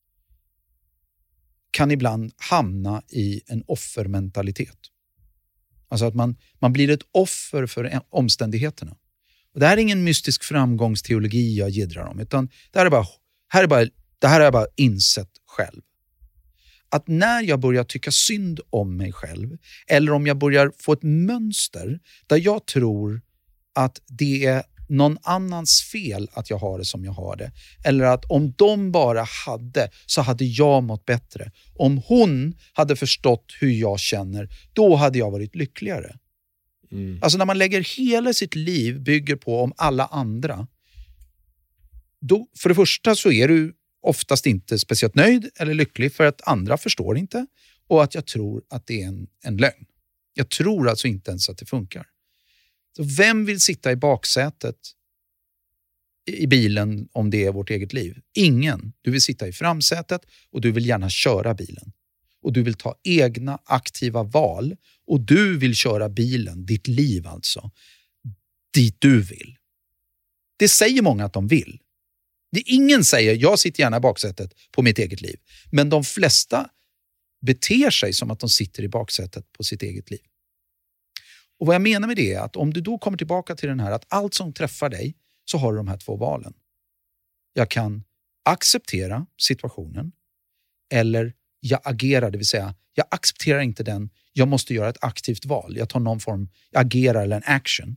kan ibland hamna i en offermentalitet. Alltså att man, man blir ett offer för omständigheterna. Och det här är ingen mystisk framgångsteologi jag jiddrar om, utan det här är bara, här är bara, det här har jag bara insett själv. Att när jag börjar tycka synd om mig själv, eller om jag börjar få ett mönster där jag tror att det är någon annans fel att jag har det som jag har det, eller att om de bara hade så hade jag mått bättre. Om hon hade förstått hur jag känner, då hade jag varit lyckligare. Mm. Alltså när man lägger hela sitt liv bygger på om alla andra, då, för det första så är du oftast inte speciellt nöjd eller lycklig för att andra förstår inte, och att jag tror att det är en, en lögn. Jag tror alltså inte ens att det funkar. Så vem vill sitta i baksätet i bilen om det är vårt eget liv? Ingen. Du vill sitta i framsätet och du vill gärna köra bilen. Och du vill ta egna aktiva val och du vill köra bilen, ditt liv alltså, dit du vill. Det säger många att de vill. Det ingen säger, jag sitter gärna i baksätet på mitt eget liv. Men de flesta beter sig som att de sitter i baksätet på sitt eget liv. Och vad jag menar med det är att om du då kommer tillbaka till den här, att allt som träffar dig, så har du de här två valen. Jag kan acceptera situationen eller jag agerar, det vill säga jag accepterar inte den, jag måste göra ett aktivt val. Jag tar någon form, jag agerar eller en action.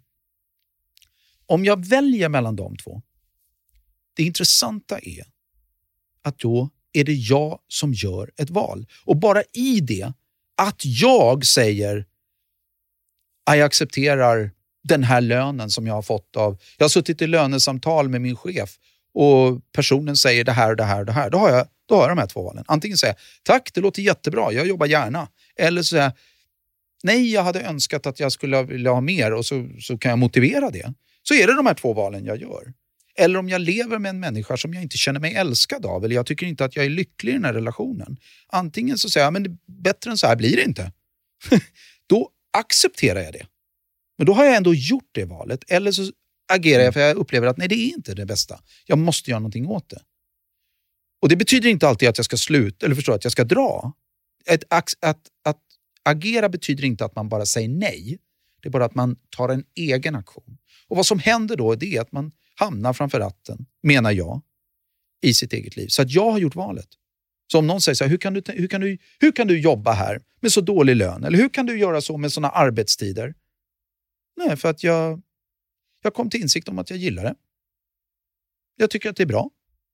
Om jag väljer mellan de två, det intressanta är att då är det jag som gör ett val. Och bara i det, att jag säger jag accepterar den här lönen som jag har fått av, jag har suttit i lönesamtal med min chef och personen säger det här och det här och det här. Då har jag, då har jag de här två valen. Antingen säger tack, det låter jättebra, jag jobbar gärna. Eller så säger nej, jag hade önskat att jag skulle vilja ha mer och så, så kan jag motivera det. Så är det de här två valen jag gör. Eller om jag lever med en människa som jag inte känner mig älskad av, eller jag tycker inte att jag är lycklig i den här relationen. Antingen så säger jag, men det, bättre än så här blir det inte. Då accepterar jag det. Men då har jag ändå gjort det valet. Eller så agerar jag för jag upplever att nej, det är inte det bästa. Jag måste göra någonting åt det. Och det betyder inte alltid att jag ska sluta, eller förstå att jag ska dra. Ett, att, att, att agera betyder inte att man bara säger nej. Det är bara att man tar en egen aktion. Och vad som händer då är att man hamnar framför ratten, menar jag, i sitt eget liv. Så att jag har gjort valet. Så om någon säger så här, hur kan du, hur kan du, hur kan du jobba här med så dålig lön? Eller hur kan du göra så med såna arbetstider? Nej, för att jag, jag kom till insikt om att jag gillar det. Jag tycker att det är bra.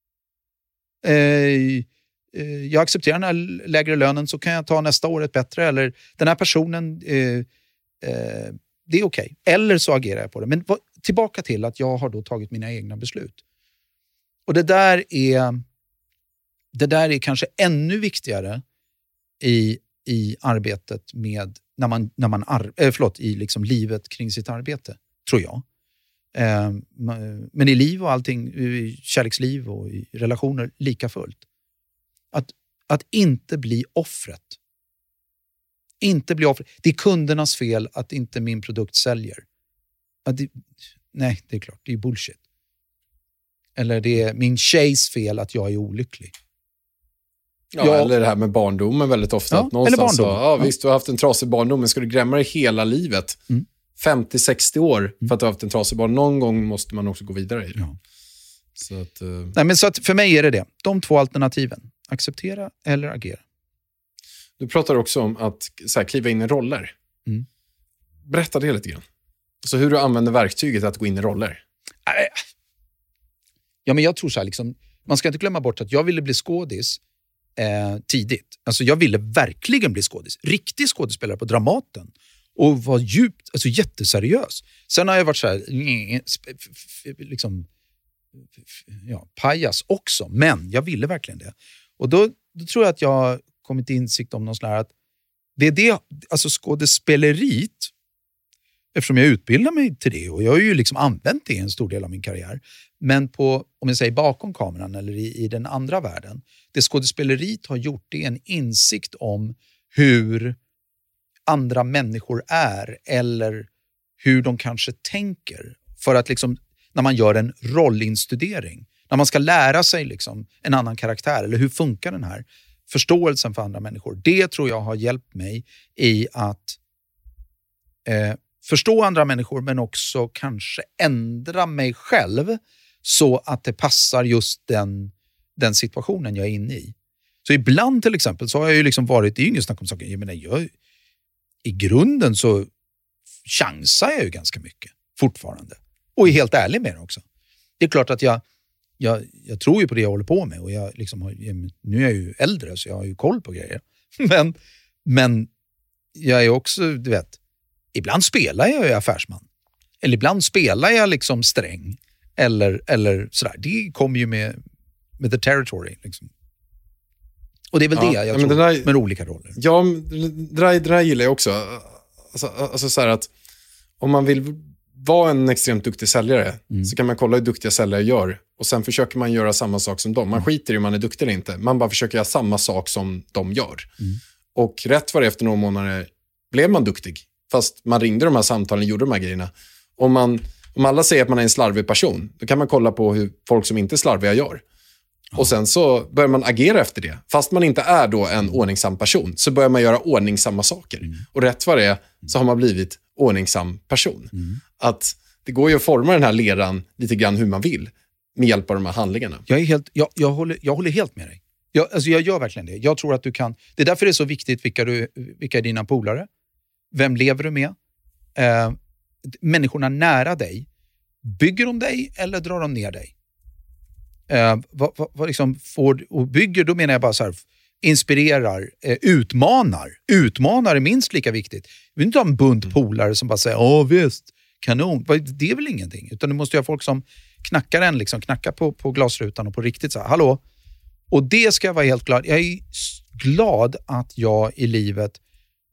Eh, eh, jag accepterar den här lägre lönen, så kan jag ta nästa år ett bättre. Eller den här personen, eh, eh, det är okej. Okay. Eller så agerar jag på det. Men vad, tillbaka till att jag har då tagit mina egna beslut. Och det där är, det där är kanske ännu viktigare i, i arbetet med, när man, när man ar, äh, förlåt, i liksom livet kring sitt arbete, tror jag. Eh, men i liv och allting, i kärleksliv och i relationer lika fullt. Att, att inte bli offret. Inte bli offret. Det är kundernas fel att inte min produkt säljer. Att det, nej, det är klart, det är bullshit. Eller det är min tjejs fel att jag är olycklig. Ja, jag, eller det här med barndomen väldigt ofta. Ja, att någonstans så, ja, ja. visst, du har haft en trasig barndom, men ska du grämma dig hela livet? Mm. femtio sextio år för att du har haft en trasig barn. Någon gång måste man också gå vidare i det. Ja. Så, att, uh... Nej, men så att för mig är det det. De två alternativen. Acceptera eller agera. Du pratar också om att så här, kliva in i roller. Mm. Berätta det lite grann. Så hur du använder verktyget att gå in i roller. Ja, men jag tror så här, liksom, man ska inte glömma bort att jag ville bli skådis eh, tidigt. Alltså jag ville verkligen bli skådis. Riktig skådespelare på Dramaten. Och var djupt, alltså jätteseriös. Sen har jag varit så här, liksom, ja, pajas också. Men jag ville verkligen det. Och då, då tror jag att jag har kommit till insikt om någon sån här att det är det, alltså skådespeleriet, eftersom jag utbildar mig till det och jag har ju liksom använt det i en stor del av min karriär. Men på, om jag säger bakom kameran eller i, i den andra världen, det skådespeleriet har gjort, det är en insikt om hur andra människor är eller hur de kanske tänker. För att liksom, när man gör en rollinstudering, när man ska lära sig liksom en annan karaktär eller hur funkar den här förståelsen för andra människor. Det tror jag har hjälpt mig i att eh, förstå andra människor, men också kanske ändra mig själv så att det passar just den, den situationen jag är inne i. Så ibland till exempel så har jag ju liksom varit, det är ju ingen snack om saker, jag menar, jag, i grunden så chansar jag ju ganska mycket fortfarande. Och är helt ärlig med det också. Det är klart att jag, jag, jag tror ju på det jag håller på med och jag liksom har, nu är jag ju äldre så jag har ju koll på grejer. Men, men jag är också, du vet, ibland spelar jag ju affärsman. Eller ibland spelar jag liksom sträng. Eller, eller sådär. Det kommer ju med, med the territory. Liksom. Och det är väl ja, det jag tror, där, med olika roller. Ja, det där, det där gillar jag också. Alltså, alltså så här att om man vill vara en extremt duktig säljare mm. så kan man kolla hur duktiga säljare gör. Och sen försöker man göra samma sak som dem. Man skiter i om man är duktig eller inte. Man bara försöker göra samma sak som de gör. Mm. Och rätt var det efter några månader blev man duktig. Fast man ringde de här samtalen och gjorde de här grejerna. Om, man, om alla säger att man är en slarvig person, då kan man kolla på hur folk som inte är slarviga gör. Ja. Och sen så börjar man agera efter det. Fast man inte är då en ordningsam person så börjar man göra ordningsamma saker. Mm. Och rätt vad det är så har man blivit ordningsam person. Mm. Att det går ju att forma den här leran lite grann hur man vill med hjälp av de här handlingarna. Jag, är helt, jag, jag, håller, jag håller helt med dig. Jag, alltså jag gör verkligen det. Jag tror att du kan... Det är därför det är så viktigt vilka, du, vilka är dina polare. Vem lever du med? Eh, människorna nära dig. Bygger de dig eller drar de ner dig? Eh, vad, vad, vad liksom får, och bygger, då menar jag bara så här... Inspirerar, eh, utmanar. Utmanar är minst lika viktigt. Vi vill inte ha en bunt polare som bara säger åh visst, kanon. Det är väl ingenting. Utan du måste ha folk som knackar en, liksom, knackar på, på glasrutan och på riktigt så här, hallå. Och det ska jag vara helt glad. Jag är glad att jag i livet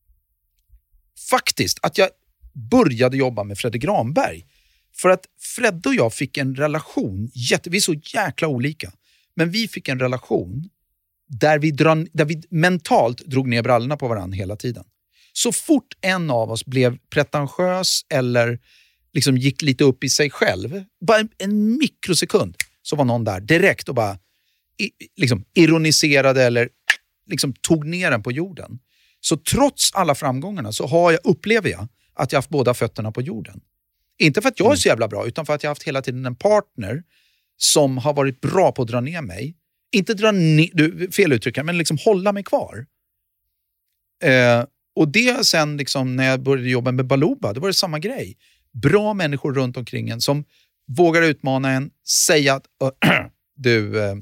faktiskt, att jag började jobba med Fredrik Granberg. För att Fred och jag fick en relation, jätte, vi är så jäkla olika. Men vi fick en relation där vi, dran, där vi mentalt drog ner brallorna på varandra hela tiden. Så fort en av oss blev pretentiös eller liksom gick lite upp i sig själv, bara en, en mikrosekund, så var någon där direkt och bara i, liksom ironiserade eller liksom tog ner den på jorden. Så trots alla framgångarna så har jag, upplever jag att jag haft båda fötterna på jorden. Inte för att jag är så jävla bra, utan för att jag har haft hela tiden en partner som har varit bra på att dra ner mig. Inte dra ner, du, fel uttryck, men liksom hålla mig kvar. Eh, och det sen liksom när jag började jobba med Baluba, det var det samma grej. Bra människor runt omkring en som vågar utmana en, säga att äh, du äh,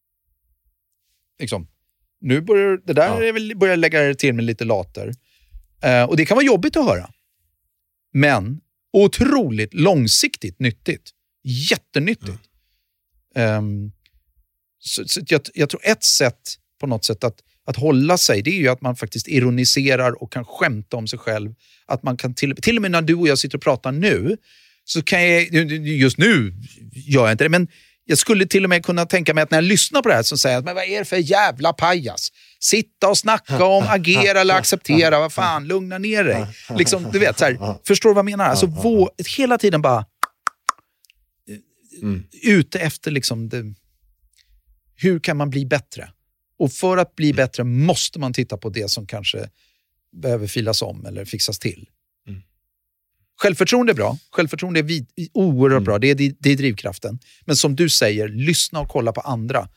liksom, nu börjar det där ja. väl, börjar lägga till med lite later. Eh, och det kan vara jobbigt att höra. Men otroligt långsiktigt nyttigt. Jättenyttigt. Mm. Um, så, så jag, jag tror ett sätt på något sätt att, att hålla sig, det är ju att man faktiskt ironiserar och kan skämta om sig själv. Att man kan till, till och med när du och jag sitter och pratar nu, så kan jag, just nu gör jag inte det, men jag skulle till och med kunna tänka mig att när jag lyssnar på det här så säger jag, men vad är det för jävla pajas? Sitta och snacka om agera eller acceptera, vad fan, lugna ner dig. Liksom, du vet, så här, förstår du vad jag menar? Alltså, vå, hela tiden bara mm. ute efter liksom det, hur kan man bli bättre? Och för att bli bättre måste man titta på det som kanske behöver filas om eller fixas till. Mm. Självförtroende är bra. Självförtroende är vid, oerhört mm. bra. Det är, det är drivkraften. Men som du säger, lyssna och kolla på andra.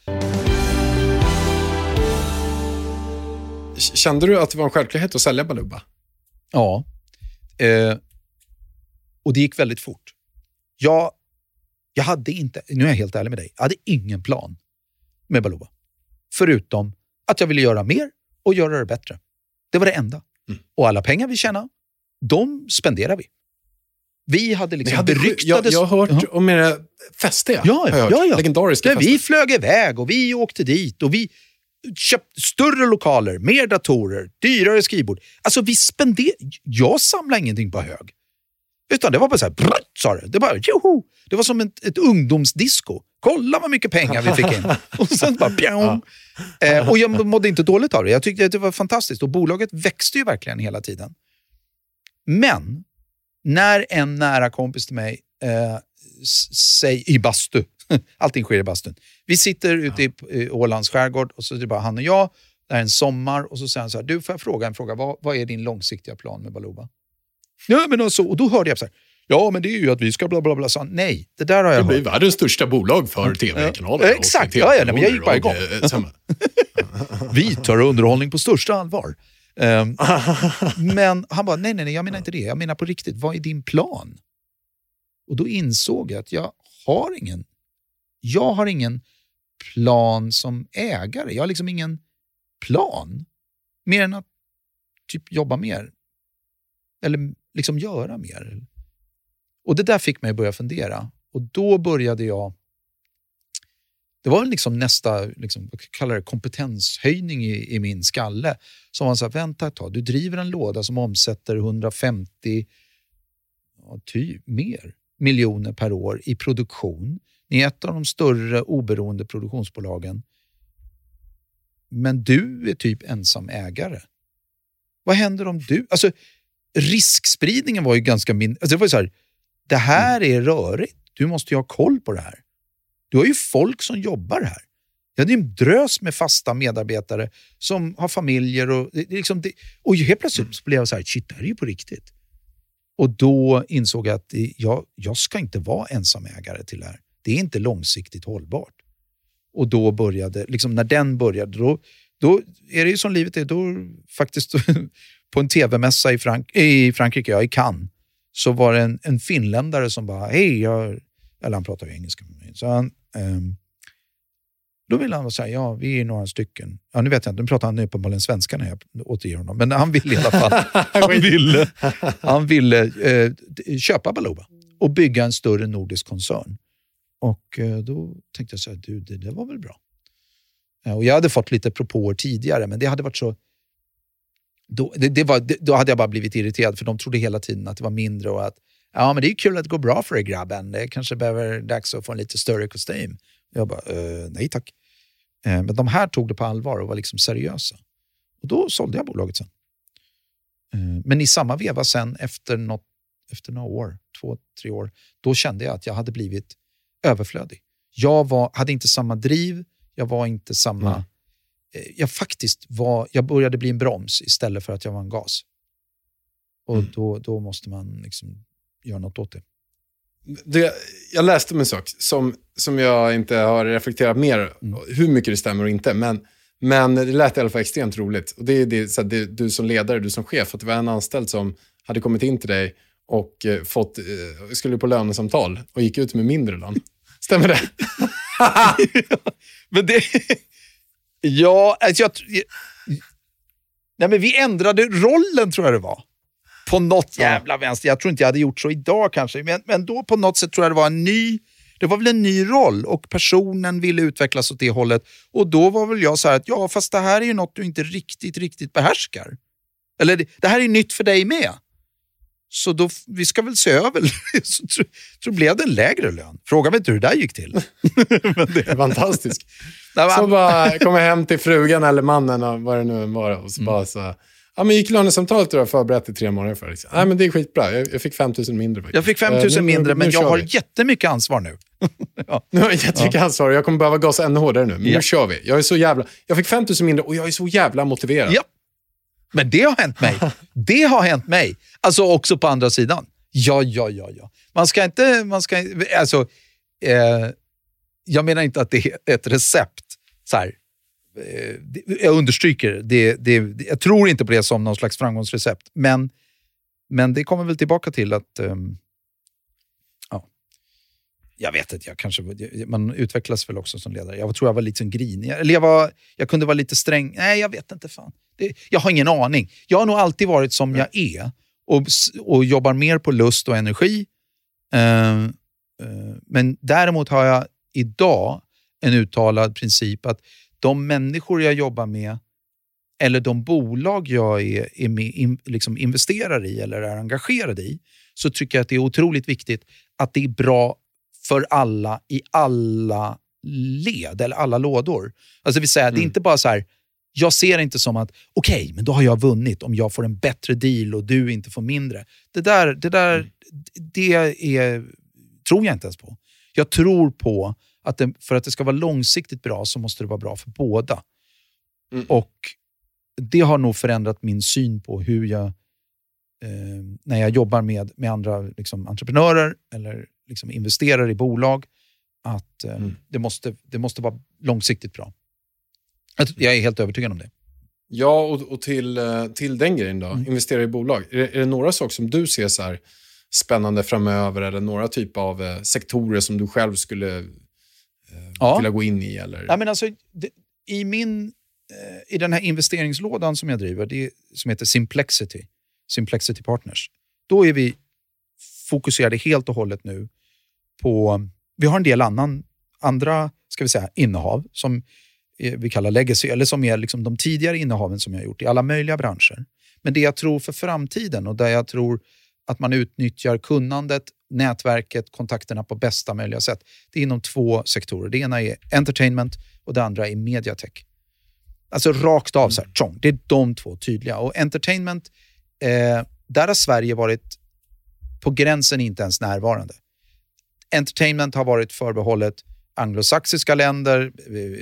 Kände du att det var en självklarhet att sälja Baluba? Ja. Eh, och det gick väldigt fort. Jag, jag hade inte, nu är jag helt ärlig med dig, jag hade ingen plan med Baluba. Förutom att jag ville göra mer och göra det bättre. Det var det enda. Mm. Och alla pengar vi tjänade, de spenderar vi. Vi hade liksom hade, beryktades... Jag, jag har hört uh-huh. om era fester. Ja, ja, ja, ja. Legendariska fester. Vi flög iväg och vi åkte dit och vi köpte större lokaler, mer datorer, dyrare skrivbord. Alltså vi spenderade... Jag samlade ingenting på hög. Utan det var bara så här, brrrt, sa det. Det, bara, joho! Det var som ett, ett ungdomsdisco. Kolla vad mycket pengar vi fick in. Och sen bara, pjong. Eh, och jag mådde inte dåligt av det. Jag tyckte att det var fantastiskt. Och bolaget växte ju verkligen hela tiden. Men när en nära kompis till mig eh, säger i bastu, allting sker i bastun. Vi sitter ute i, i Ålands skärgård och så är det bara han och jag. Det är en sommar och så säger han så här, du får jag fråga en fråga. Vad, vad är din långsiktiga plan med Baluba? Ja, men och, så, och då hörde jag så här, ja men det är ju att vi ska bla bla bla. Så, nej, det där har jag hört. Det blir världens största bolag för tv-kanaler. Ja, exakt, ja, ja, nej, men jag gick bara igång. Vi tar underhållning på största allvar. Um, men han bara, nej, nej, nej, jag menar inte det. Jag menar på riktigt, vad är din plan? Och då insåg jag att jag har ingen, jag har ingen plan som ägare. Jag har liksom ingen plan. Mer än att typ jobba mer. Eller liksom göra mer. Och det där fick mig att börja fundera. Och då började jag, det var liksom nästa, liksom, vad kallar det, kompetenshöjning i, i min skalle. Som var så här, vänta ett tag, du driver en låda som omsätter hundrafemtio, ja, typ mer, miljoner per år i produktion. Ni är ett av de större oberoende produktionsbolagen. Men du är typ ensam ägare. Vad händer om du, alltså riskspridningen var ju ganska min, alltså det var ju så här, det här är rörigt. Du måste ju ha koll på det här. Du har ju folk som jobbar här. Jag hade ju en drös med fasta medarbetare som har familjer och det, liksom det, och helt plötsligt så blev jag så här, shit, det här är ju på riktigt. Och då insåg jag att jag, jag ska inte vara ensamägare till det här. Det är inte långsiktigt hållbart. Och då började, liksom när den började, då, då är det ju som livet är. Då faktiskt på en tv-mässa i, Frank- i Frankrike, ja, i Cannes, så var det en, en finländare som bara, hej, jag... Eller han pratar ju engelska med mig. Så han... Um, Då vill han säga, ja, vi är några stycken. Ja, nu vet jag inte, nu pratar han nu på bara svenska när jag återger honom. Men han ville i alla fall, han ville, han ville eh, köpa Baluba och bygga en större nordisk koncern. Och eh, då tänkte jag så här, du, det, det var väl bra. Ja, och jag hade fått lite propåer tidigare, men det hade varit så... Då, det, det var, det, då hade jag bara blivit irriterad, för de trodde hela tiden att det var mindre och att, ja, men det är kul att det går bra för er, grabben. Det kanske behöver dags att få en lite större kostym. Jag bara, eh, nej tack. Eh, men de här tog det på allvar och var liksom seriösa. Och då sålde jag bolaget sen. Eh, men i samma veva sen, efter, något, efter några år, två, tre år, då kände jag att jag hade blivit överflödig. Jag var, hade inte samma driv, jag var inte samma... Mm. Eh, jag faktiskt var, jag började bli en broms istället för att jag var en gas. Och mm. då, då måste man liksom göra något åt det. Det, jag läste om en sak som, som jag inte har reflekterat mer mm. hur mycket det stämmer och inte, men, men det lät i alla fall extremt roligt. Och det är det, så det, du som ledare, du som chef, att det var en anställd som hade kommit in till dig och eh, fått, eh, skulle på lönesamtal och gick ut med mindre lön. Stämmer det? Men det... Ja, alltså jag... Nej, men vi ändrade rollen, tror jag det var. På något jävla vänster. Jag tror inte jag hade gjort så idag kanske. Men, men då på något sätt tror jag det var en ny... Det var väl en ny roll. Och personen ville utvecklas åt det hållet. Och då var väl jag så här att ja, fast det här är ju något du inte riktigt, riktigt behärskar. Eller det, det här är nytt för dig med. Så då, vi ska väl se över. så, så, så blev det en lägre lön. Fråga mig inte hur det där gick till. Men det är fantastiskt. Så bara kommer hem till frugan eller mannen och vad det nu var. Och så mm. bara så... Ja, men gick lönesamtalet och förberett i tre månader för. Liksom. Nej, men det är skitbra. Jag, jag fick fem tusen mindre. Faktiskt. Jag fick fem tusen uh, nu, mindre, nu, men nu jag har vi. jättemycket ansvar nu. ja. Nu har jag jättemycket ja. ansvar och jag kommer behöva gasa ännu hårdare nu. Men ja. nu kör vi. Jag är så jävla... Jag fick fem tusen mindre och jag är så jävla motiverad. Ja. Men det har hänt mig. Det har hänt mig. Alltså också på andra sidan. Ja, ja, ja, ja. Man ska inte... Man ska, alltså, eh, jag menar inte att det är ett recept. Så här. Jag understryker, det, det, jag tror inte på det som någon slags framgångsrecept, men, men det kommer väl tillbaka till att um, ja, jag vet inte, jag kanske, man utvecklas väl också som ledare. Jag tror jag var lite som grinig, eller jag, var, jag kunde vara lite sträng, nej jag vet inte fan. Det, jag har ingen aning. Jag har nog alltid varit som jag är och, och jobbar mer på lust och energi. Uh, uh, men däremot har jag idag en uttalad princip att de människor jag jobbar med eller de bolag jag är, är med, in, liksom investerar i eller är engagerad i, så tycker jag att det är otroligt viktigt att det är bra för alla i alla led eller alla lådor. Alltså vi säger, mm. det är inte bara så här, jag ser det inte som att okej, okay, men då har jag vunnit om jag får en bättre deal och du inte får mindre. Det där, det där mm. det är, tror jag inte ens på. Jag tror på att det, för att det ska vara långsiktigt bra så måste det vara bra för båda. Mm. Och det har nog förändrat min syn på hur jag eh, när jag jobbar med, med andra liksom, entreprenörer eller liksom, investerar i bolag, att eh, mm. det, måste, det måste vara långsiktigt bra. Jag är helt övertygad om det. Ja, och, och till, till den grejen då, mm. investera i bolag. Är, är det några saker som du ser så här spännande framöver eller några typer av eh, sektorer som du själv skulle Ja. vilja gå in i? Eller? Ja, men alltså, det, i, min, eh, i den här investeringslådan som jag driver, det som heter Simplexity, Simplexity Partners, då är vi fokuserade helt och hållet nu på, vi har en del annan, andra ska vi säga, innehav som vi kallar legacy, eller som är liksom de tidigare innehaven som jag har gjort i alla möjliga branscher. Men det jag tror för framtiden och där jag tror att man utnyttjar kunnandet, nätverket, kontakterna på bästa möjliga sätt. Det är inom två sektorer. Det ena är entertainment och det andra är mediatech. Alltså rakt av så här, tjong, det är de två tydliga. Och entertainment, eh, där har Sverige varit på gränsen inte ens närvarande. Entertainment har varit förbehållet anglosaxiska länder,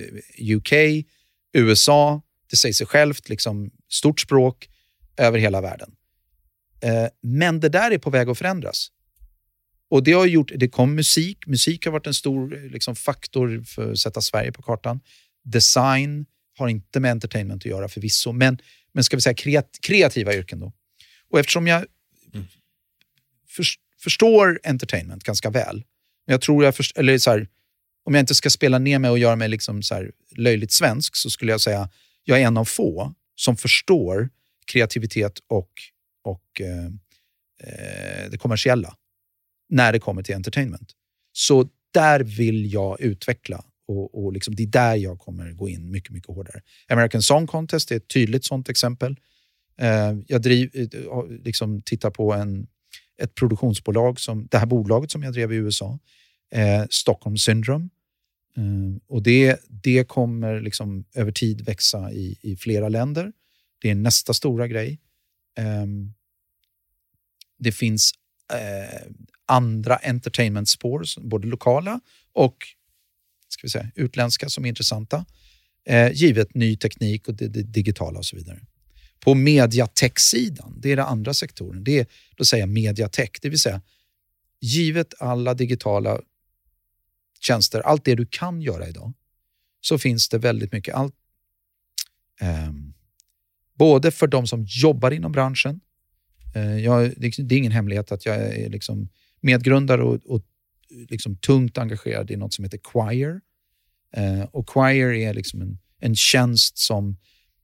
U K, U S A, det säger sig självt, liksom stort språk över hela världen. Eh, men det där är på väg att förändras. Och det har gjort, det kom musik. Musik har varit en stor liksom, faktor för att sätta Sverige på kartan. Design har inte med entertainment att göra förvisso. Men, men ska vi säga kreat, kreativa yrken då. Och eftersom jag mm. för, förstår entertainment ganska väl. Men jag tror jag först, eller så här, om jag inte ska spela ner mig och göra mig liksom så här löjligt svensk, så skulle jag säga jag är en av få som förstår kreativitet och, och eh, det kommersiella när det kommer till entertainment. Så där vill jag utveckla och, och liksom, det är där jag kommer gå in mycket, mycket hårdare. American Song Contest är ett tydligt sånt exempel. Eh, jag driv, liksom, tittar på en, ett produktionsbolag, som, det här bolaget som jag drev i U S A, eh, Stockholm Syndrome. Eh, och det, det kommer liksom över tid växa i, i flera länder. Det är nästa stora grej. Eh, det finns eh, andra entertainment spårs, både lokala och ska vi säga, utländska, som är intressanta. Eh, givet ny teknik och det, det digitala och så vidare. På mediatech-sidan, det är den andra sektorn. Det är, då säger jag mediatech, det vill säga givet alla digitala tjänster, allt det du kan göra idag, så finns det väldigt mycket allt. Eh, både för de som jobbar inom branschen. Eh, jag, det är ingen hemlighet att jag är liksom medgrundare och, och liksom tungt engagerad i något som heter Quire. Eh, och Quire är liksom en, en tjänst som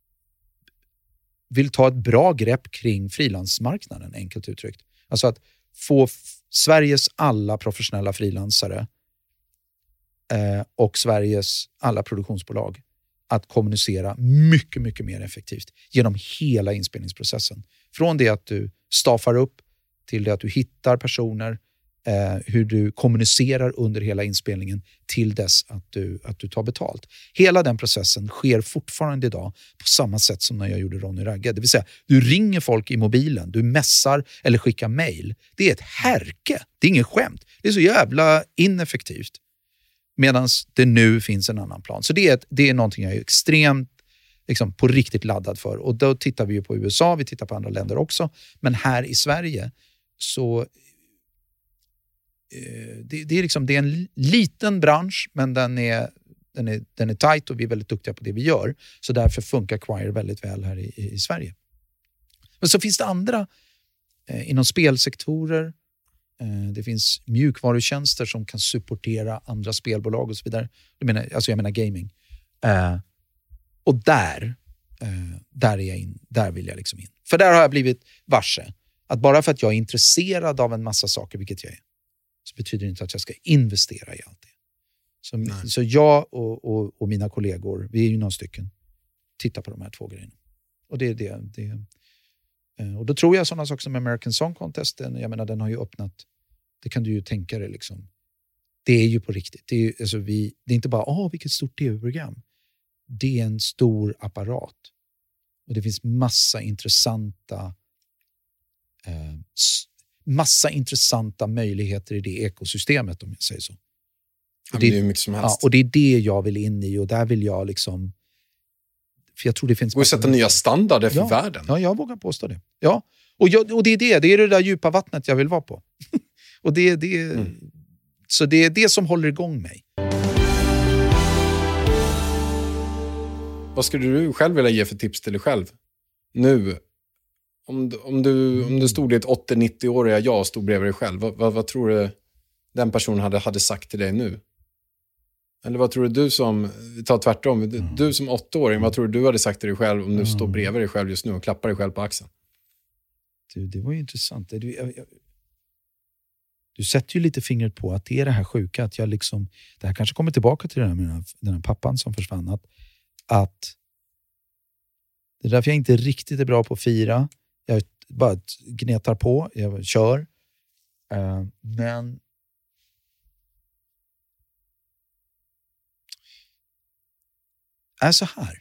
vill ta ett bra grepp kring frilansmarknaden, enkelt uttryckt. Alltså att få f- Sveriges alla professionella frilansare eh, och Sveriges alla produktionsbolag att kommunicera mycket, mycket mer effektivt genom hela inspelningsprocessen. Från det att du staffar upp till det att du hittar personer, eh, hur du kommunicerar under hela inspelningen till dess att du, att du tar betalt. Hela den processen sker fortfarande idag på samma sätt som när jag gjorde Ronny Ragge. Det vill säga, du ringer folk i mobilen, du messar eller skickar mejl. Det är ett härke, det är ingen skämt. Det är så jävla ineffektivt. Medan det nu finns en annan plan. Så det är, ett, det är någonting jag är extremt liksom, på riktigt laddad för. Och då tittar vi ju på U S A, vi tittar på andra länder också. Men här i Sverige så eh, det, det, är liksom, det är en liten bransch, men den är, den, är, den är tight och vi är väldigt duktiga på det vi gör. Så därför funkar Quire väldigt väl här i, i, i Sverige. Men så finns det andra eh, inom spelsektorer. Det finns mjukvarutjänster som kan supportera andra spelbolag och så vidare. Jag menar, alltså jag menar gaming. Uh, och där, uh, där, är jag in, där vill jag liksom in. För där har jag blivit varse. Att bara för att jag är intresserad av en massa saker, vilket jag är, så betyder det inte att jag ska investera i allt det. Så, så jag och, och, och mina kollegor, vi är ju några stycken, tittar på de här två grejerna. Och det är det. det och då tror jag sådana saker som American Song Contest, jag menar, den har ju öppnat, det kan du ju tänka dig liksom. Det är ju på riktigt. Det är, ju, alltså vi, det är inte bara, åh vilket stort tv-program. Det är en stor apparat. Och det finns massa intressanta eh, massa intressanta möjligheter i det ekosystemet, om jag säger så. Och det, det är mycket som helst. Ja, och det är det jag vill in i, och där vill jag liksom, för jag tror det finns... Går att sätta nya standarder för ja, världen. Ja, jag vågar påstå det. Ja. Och, jag, och det är det, det är det där djupa vattnet jag vill vara på. och det, det, mm. Så det är det som håller igång mig. Vad skulle du själv vilja ge för tips till dig själv? Nu, om, om, du, om du stod i ett åttio-nittio-åriga jag och stod bredvid dig själv, vad, vad, vad tror du den personen hade, hade sagt till dig nu? Eller vad tror du du som, ta tvärtom, du, mm. du som åttaåring, vad tror du du hade sagt till dig själv om du mm. står bredvid dig själv just nu och klappar dig själv på axeln? Du, det var ju intressant. Du, jag, jag, du sätter ju lite fingret på att det är det här sjuka, att jag liksom, det här kanske kommer tillbaka till den här, den här, den här pappan som försvann, att, att det är därför jag inte riktigt är bra på att fira. Jag bara gnetar på, jag kör. Uh, men är så här.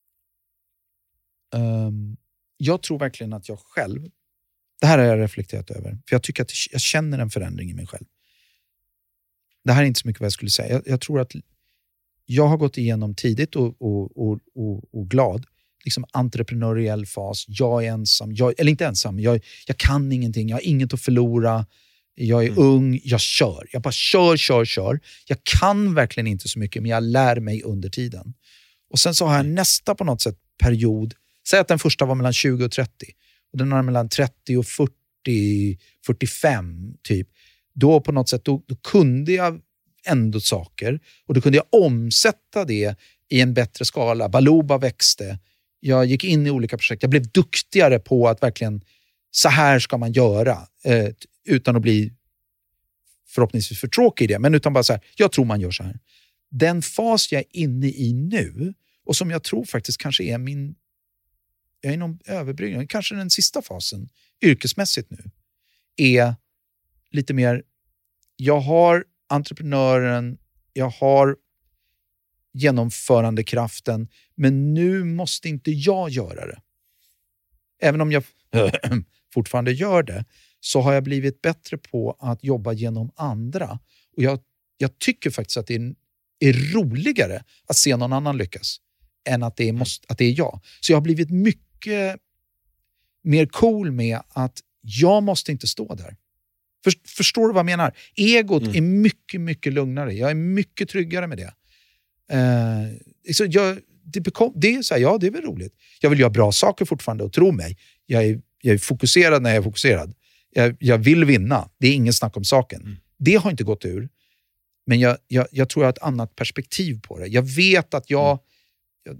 Um, jag tror verkligen att jag själv, det här har jag reflekterat över, för jag tycker att jag känner en förändring i mig själv. Det här är inte så mycket vad jag skulle säga. Jag, jag tror att jag har gått igenom tidigt och, och, och, och, och glad, liksom entreprenöriell fas. Jag är ensam, jag, eller inte ensam, jag, jag kan ingenting, jag har inget att förlora. Jag är Mm. ung, jag kör. Jag bara kör, kör, kör. Jag kan verkligen inte så mycket, men jag lär mig under tiden. Och sen så har jag nästa på något sätt period. Säg att den första var mellan tjugo och trettio. Och den var mellan trettio och fyrtio, fyrtiofem typ. Då på något sätt, då, då kunde jag ändå saker. Och då kunde jag omsätta det i en bättre skala. Baluba växte. Jag gick in i olika projekt. Jag blev duktigare på att verkligen, så här ska man göra. Eh, utan att bli förhoppningsvis för tråkig i det. Men utan bara så här, jag tror man gör så här. Den fas jag är inne i nu, och som jag tror faktiskt kanske är min, jag är någon överbryggning, kanske den sista fasen, yrkesmässigt nu, är lite mer, jag har entreprenören, jag har genomförandekraften, men nu måste inte jag göra det. Även om jag fortfarande gör det, så har jag blivit bättre på att jobba genom andra. Och jag, jag tycker faktiskt att det är, är roligare att se någon annan lyckas än att det, är måste, att det är jag. Så jag har blivit mycket mer cool med att jag måste inte stå där. För, förstår du vad jag menar? Egot mm. är mycket, mycket lugnare. Jag är mycket tryggare med det. Uh, så jag, det, bekom, det är så här, ja, det är väl roligt. Jag vill göra bra saker fortfarande, och tro mig. Jag är, jag är fokuserad när jag är fokuserad. Jag, jag vill vinna. Det är ingen snack om saken. Mm. Det har inte gått ur. Men jag, jag, jag tror jag har ett annat perspektiv på det. Jag vet att jag... Mm.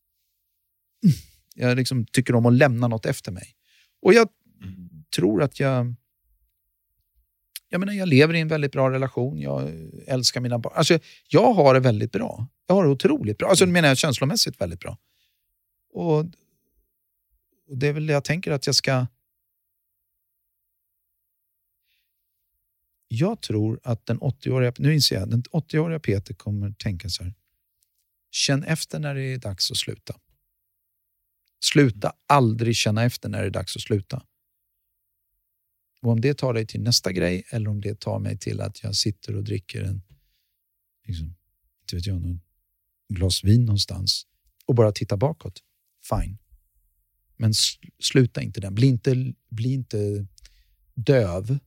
Jag, jag liksom tycker om att lämna något efter mig. Och jag mm. tror att jag... Jag menar, jag lever i en väldigt bra relation. Jag älskar mina barn. Alltså, jag har det väldigt bra. Jag har det otroligt bra. Alltså, mm. menar jag känslomässigt väldigt bra. Och, och det är väl det jag tänker att jag ska... Jag tror att den åttioåriga, nu inser jag, den åttioåriga Peter kommer tänka så här. Känn efter när det är dags att sluta. Sluta aldrig känna efter när det är dags att sluta. Och om det tar dig till nästa grej, eller om det tar mig till att jag sitter och dricker en, liksom, inte vet jag, någon glas vin någonstans och bara tittar bakåt. Fine. Men sl- sluta inte den. Bli inte, bli inte döv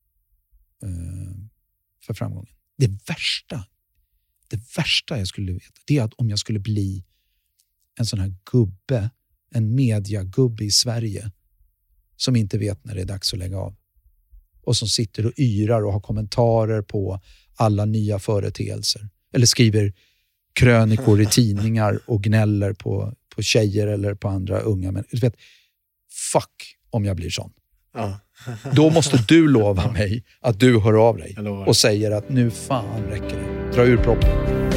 för framgången. Det värsta det värsta jag skulle veta, det är att om jag skulle bli en sån här gubbe, en mediagubbe i Sverige som inte vet när det är dags att lägga av, och som sitter och yrar och har kommentarer på alla nya företeelser, eller skriver krönikor i tidningar och gnäller på, på tjejer eller på andra unga män. Du vet, fuck om jag blir sån. Ja. Då måste du lova mig att du hör av dig och säger att nu fan räcker det. Dra ur proppen.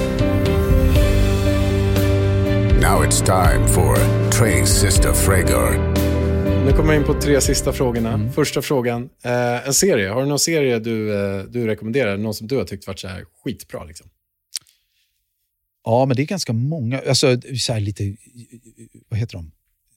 Now it's time for Train Sister Frager. Nu kommer jag in på tre sista frågorna. Mm. Första frågan, eh, en serie. Har du någon serie du, eh, du rekommenderar? Någon som du har tyckt varit så här skitbra liksom? Ja, men det är ganska många. Alltså så här lite, vad heter de?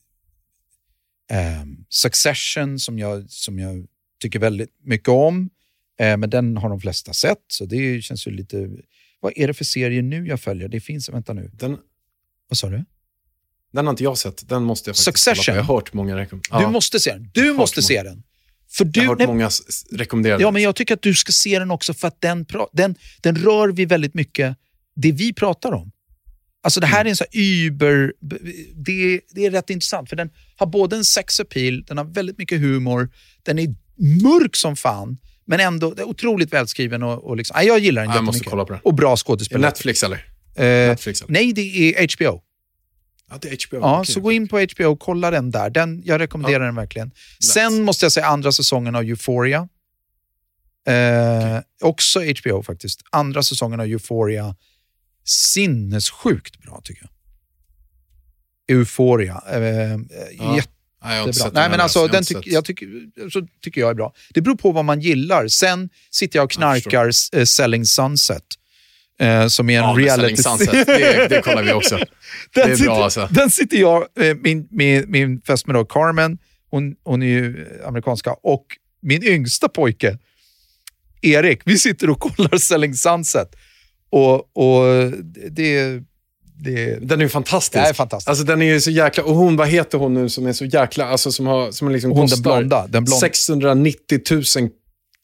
Um, Succession som jag, som jag tycker väldigt mycket om, uh, men den har de flesta sett, så det känns ju lite, vad är det för serie nu jag följer? Det finns, vänta nu den, vad sa du? Den har inte jag sett, den måste jag faktiskt Succession. Jag har hört många rekommendationer. Du ja. måste se den, du måste se den, för du, jag har hört nej, många rekommenderade. Ja, men jag tycker att du ska se den också, för att den, den, den rör vi väldigt mycket det vi pratar om. Alltså det här mm. är en sån här Uber, det, det är rätt intressant, för den har både en sex appeal, den har väldigt mycket humor, den är mörk som fan, men ändå det är otroligt välskriven och, och liksom, nej, jag gillar den jag jättemycket. Måste kolla på den. Och bra skådespelare. Netflix eller? Eh, Netflix eller? Nej, det är H B O. Ja, det är H B O. Ja, okay. Så gå in på H B O och kolla den där. Den, jag rekommenderar ja. den verkligen. Lätt. Sen måste jag säga andra säsongen av Euphoria. Eh, okay. Också H B O faktiskt. Andra säsongen av Euphoria. Sinnessjukt bra tycker jag. Euphoria. Eh, ja. Jättebra. Nej, men alltså, den tyck, jag tycker, så tycker jag är bra. Det beror på vad man gillar. Sen sitter jag och knarkar jag Selling Sunset. Eh, som är en ja, reality. Sunset, det, det kollar vi också. den det är sitter, bra alltså. Den sitter jag, eh, min, min, min fästmö då, Carmen, hon, hon är ju amerikanska, och min yngsta pojke, Erik, vi sitter och kollar Selling Sunset. Och, och det, det... Den är ju fantastisk. Det är fantastisk. Alltså den är ju så jäkla... Och hon, vad heter hon nu som är så jäkla... Alltså som har... Som liksom hon den blonda, den blonda. sexhundranittio tusen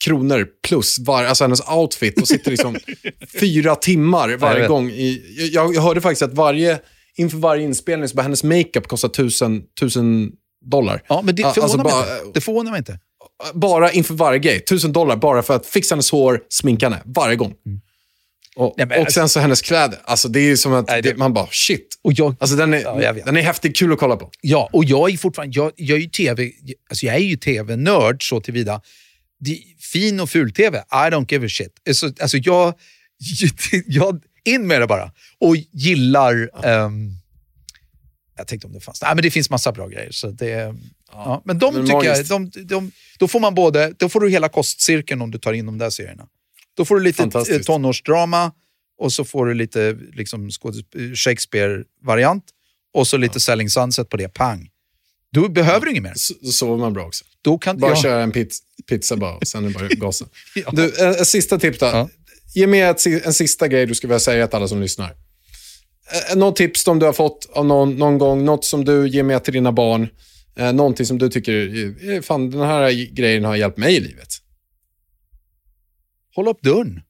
kronor plus var, alltså hennes outfit och sitter liksom fyra timmar varje gång. I, jag, jag hörde faktiskt att varje, inför varje inspelning så bara hennes makeup kostar tusen, tusen dollar. Ja, men det förvånar, alltså mig, bara, inte. Det förvånar mig inte. Bara inför varje grej. Tusen dollar bara för att fixa hennes hår, sminka henne varje gång. Mm. Och, Nej, och sen så hennes kläder. Alltså det är ju som att Nej, det, man bara, shit. Och jag, alltså den är, ja, den är häftig, kul att kolla på. Ja, och jag är fortfarande, jag, jag är ju tv, alltså jag är ju tv-nörd så tillvida. Det, fin och ful-tv, I don't give a shit. Alltså, alltså jag, jag, in med det bara. Och gillar, ja. um, jag tänkte om det fanns, nej men det finns massa bra grejer. Så det, ja. Ja, men de men tycker jag, de, de, då får man både, då får du hela kostcirkeln om du tar in de där serierna. Då får du lite tonårsdrama och så får du lite liksom Shakespeare-variant och så lite ja. Selling Sunset på det, pang. Då behöver du inget mer. Så, då sover man bra också. Då kan, bara ja. köra en pizza, pizza bara och sen är det bara gasa. ja. Du, en, en sista tips då. Ja. Ge mig ett, en sista grej du skulle vilja säga till alla som lyssnar. Något tips som du har fått av någon, någon gång, något som du ger med till dina barn, eh, någonting som du tycker, fan den här grejen har hjälpt mig i livet. Håll upp dörren.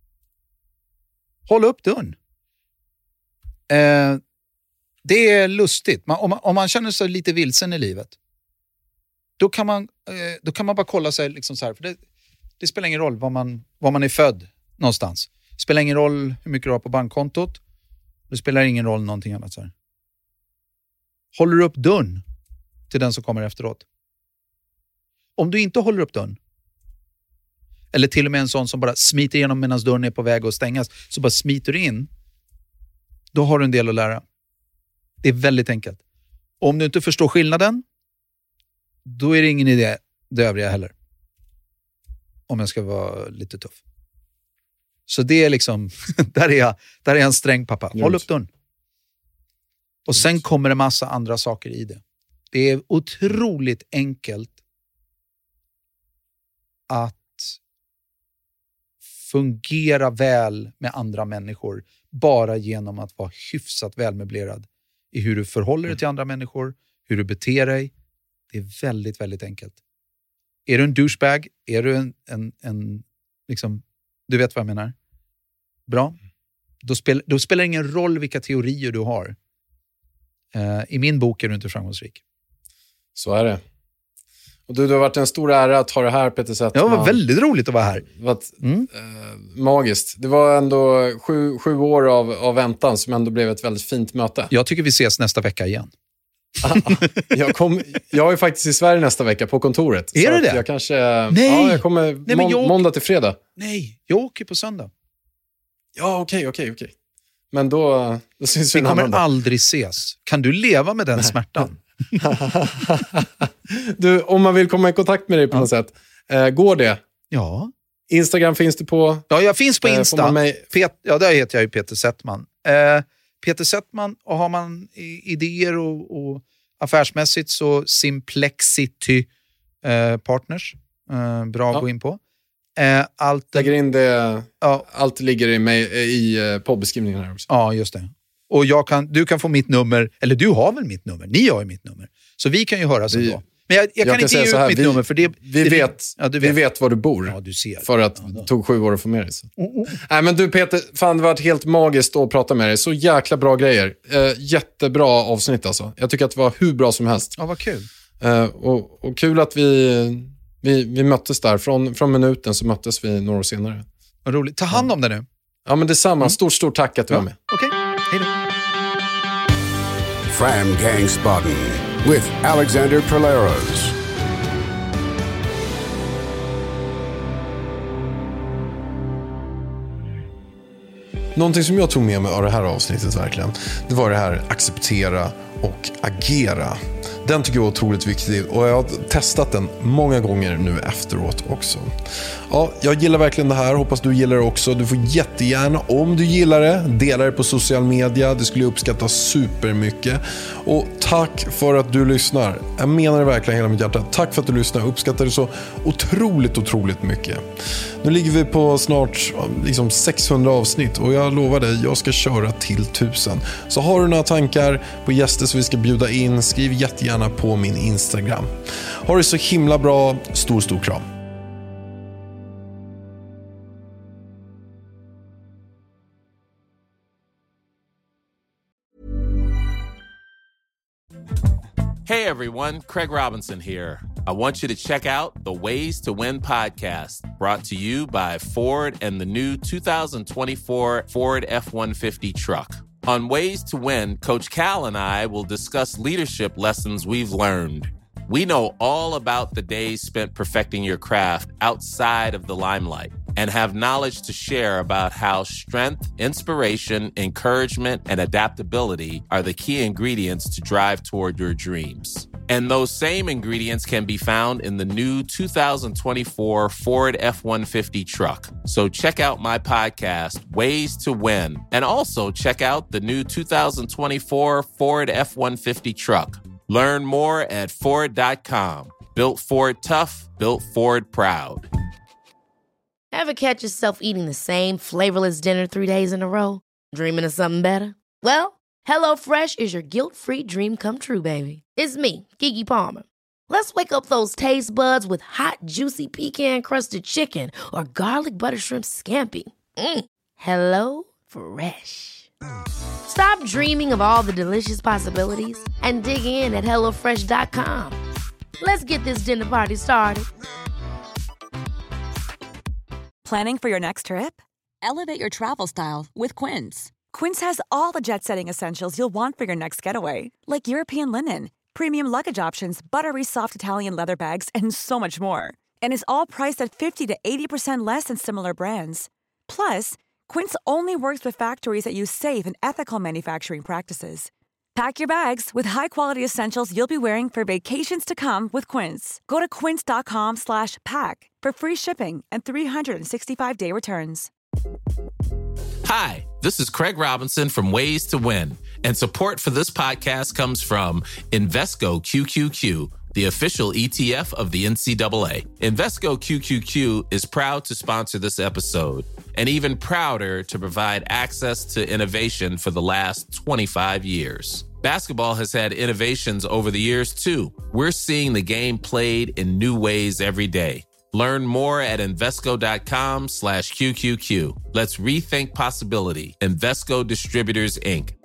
Håll upp dörren. Eh, det är lustigt. Man, om, man, om man känner sig lite vilsen i livet, då kan man, eh, då kan man bara kolla sig liksom så här. För det, det spelar ingen roll var man, var man är född någonstans. Det spelar ingen roll hur mycket du har på bankkontot. Det spelar ingen roll någonting annat. Så här. Håller du upp dörren till den som kommer efteråt? Om du inte håller upp dörren, eller till och med en sån som bara smiter igenom medan dörren är på väg att stängas, så bara smiter du in, då har du en del att lära. Det är väldigt enkelt. Och om du inte förstår skillnaden, då är det ingen idé det övriga heller. Om jag ska vara lite tuff. Så det är liksom, där är jag, där är jag en sträng pappa. Håll upp dörren. Och sen kommer det massa andra saker i det. Det är otroligt enkelt att fungera väl med andra människor bara genom att vara hyfsat välmöblerad i hur du förhåller dig till andra människor, hur du beter dig. Det är väldigt, väldigt enkelt. Är du en douchebag? Är du en, en, en liksom, du vet vad jag menar? Bra. Då, spel, då spelar det ingen roll vilka teorier du har. Uh, I min bok är du inte framgångsrik. Så är det. Och du, det har varit en stor ära att ha det här, Peter Settman. Ja, det var väldigt roligt att vara här. Det var ett, mm. eh, magiskt. Det var ändå sju, sju år av, av väntan som ändå blev ett väldigt fint möte. Jag tycker vi ses nästa vecka igen. jag, kom, jag är faktiskt i Sverige nästa vecka på kontoret. Är det det? Jag kanske... Nej. Ja, jag kommer Nej, men jag... måndag till fredag. Nej, jag åker på söndag. Ja, okej, okej, okej. Men då, då syns vi Vi kommer aldrig ses. Kan du leva med den Nej. smärtan? Du, om man vill komma i kontakt med dig på ja. något sätt, eh, går det? Ja. Instagram finns du på? Ja, jag finns på Insta. Eh, mig... Pet- ja, där heter jag ju Peter Settman. Eh, Peter Settman, och har man idéer och, och affärsmässigt så Simplexity eh, Partners. Eh, bra ja. att gå in på. Eh, allt, Lägger in det, ja. allt ligger i, mig, i uh, poddbeskrivningen här också. Ja, just det. Och jag kan, du kan få mitt nummer, eller du har väl mitt nummer? Ni har ju mitt nummer. Så vi kan ju höras vi, ändå. Men jag, jag, jag kan, kan inte ge ut här, mitt vi, nummer för det... Vi, det, vet, ja, du vi vet. vet var du bor. Ja, du ser. För att ja, det tog sju år att få med dig. Så. Oh, oh. Nej, men du Peter, fan det har varit helt magiskt att prata med dig. Så jäkla bra grejer. Eh, jättebra avsnitt alltså. Jag tycker att det var hur bra som helst. Ja, vad kul. Eh, och, och kul att vi... Vi, vi möttes där. Från, från minuten så möttes vi några år senare. Vad roligt. Ta hand om det nu. Ja, men detsamma. Stort, stort tack att du ja. var med. Okej, okay. Hej då. Fram Gangsbaden with Alexander Perleros. Någonting som jag tog med mig av det här avsnittet verkligen, det var det här acceptera och agera. Den tycker jag är otroligt viktig och jag har testat den många gånger nu efteråt också. Ja, jag gillar verkligen det här. Hoppas du gillar det också. Du får jättegärna, om du gillar det, dela det på social media. Det skulle jag uppskatta supermycket. Och tack för att du lyssnar. Jag menar det verkligen hela mitt hjärta. Tack för att du lyssnar. Jag uppskattar det så otroligt, otroligt mycket. Nu ligger vi på snart liksom sexhundra avsnitt och jag lovar dig, jag ska köra till tusen. Så har du några tankar på gäster som vi ska bjuda in, skriv jättegärna på min Instagram. Ha det så himla bra. Stor, stor kram. Hey everyone, Craig Robinson here. I want you to check out the Ways to Win podcast, brought to you by Ford and the new two thousand twenty-four Ford F one fifty truck. On Ways to Win, Coach Cal and I will discuss leadership lessons we've learned. We know all about the days spent perfecting your craft outside of the limelight and have knowledge to share about how strength, inspiration, encouragement, and adaptability are the key ingredients to drive toward your dreams. And those same ingredients can be found in the new two thousand twenty-four Ford F one fifty truck. So check out my podcast, Ways to Win, and also check out the new two thousand twenty-four Ford F one fifty truck. Learn more at Ford dot com. Built Ford tough, built Ford proud. Ever catch yourself eating the same flavorless dinner three days in a row? Dreaming of something better? Well, HelloFresh is your guilt-free dream come true, baby. It's me, Keke Palmer. Let's wake up those taste buds with hot, juicy pecan-crusted chicken or garlic butter shrimp scampi. Mm. Hello Fresh. Stop dreaming of all the delicious possibilities and dig in at hello fresh dot com. Let's get this dinner party started. Planning for your next trip? Elevate your travel style with Quince. Quince has all the jet-setting essentials you'll want for your next getaway, like European linen, premium luggage options, buttery soft Italian leather bags, and so much more. And is all priced at fifty to eighty percent less than similar brands. Plus, Quince only works with factories that use safe and ethical manufacturing practices. Pack your bags with high-quality essentials you'll be wearing for vacations to come with Quince. Go to quince dot com slash pack for free shipping and three sixty-five day returns. Hi, this is Craig Robinson from Ways to Win, and support for this podcast comes from Invesco Q Q Q, the official E T F of the N C double A. Invesco Q Q Q is proud to sponsor this episode, and even prouder to provide access to innovation for the last twenty-five years. Basketball has had innovations over the years, too. We're seeing the game played in new ways every day. Learn more at Invesco dot com slash Q Q Q. Let's rethink possibility. Invesco Distributors, Incorporated.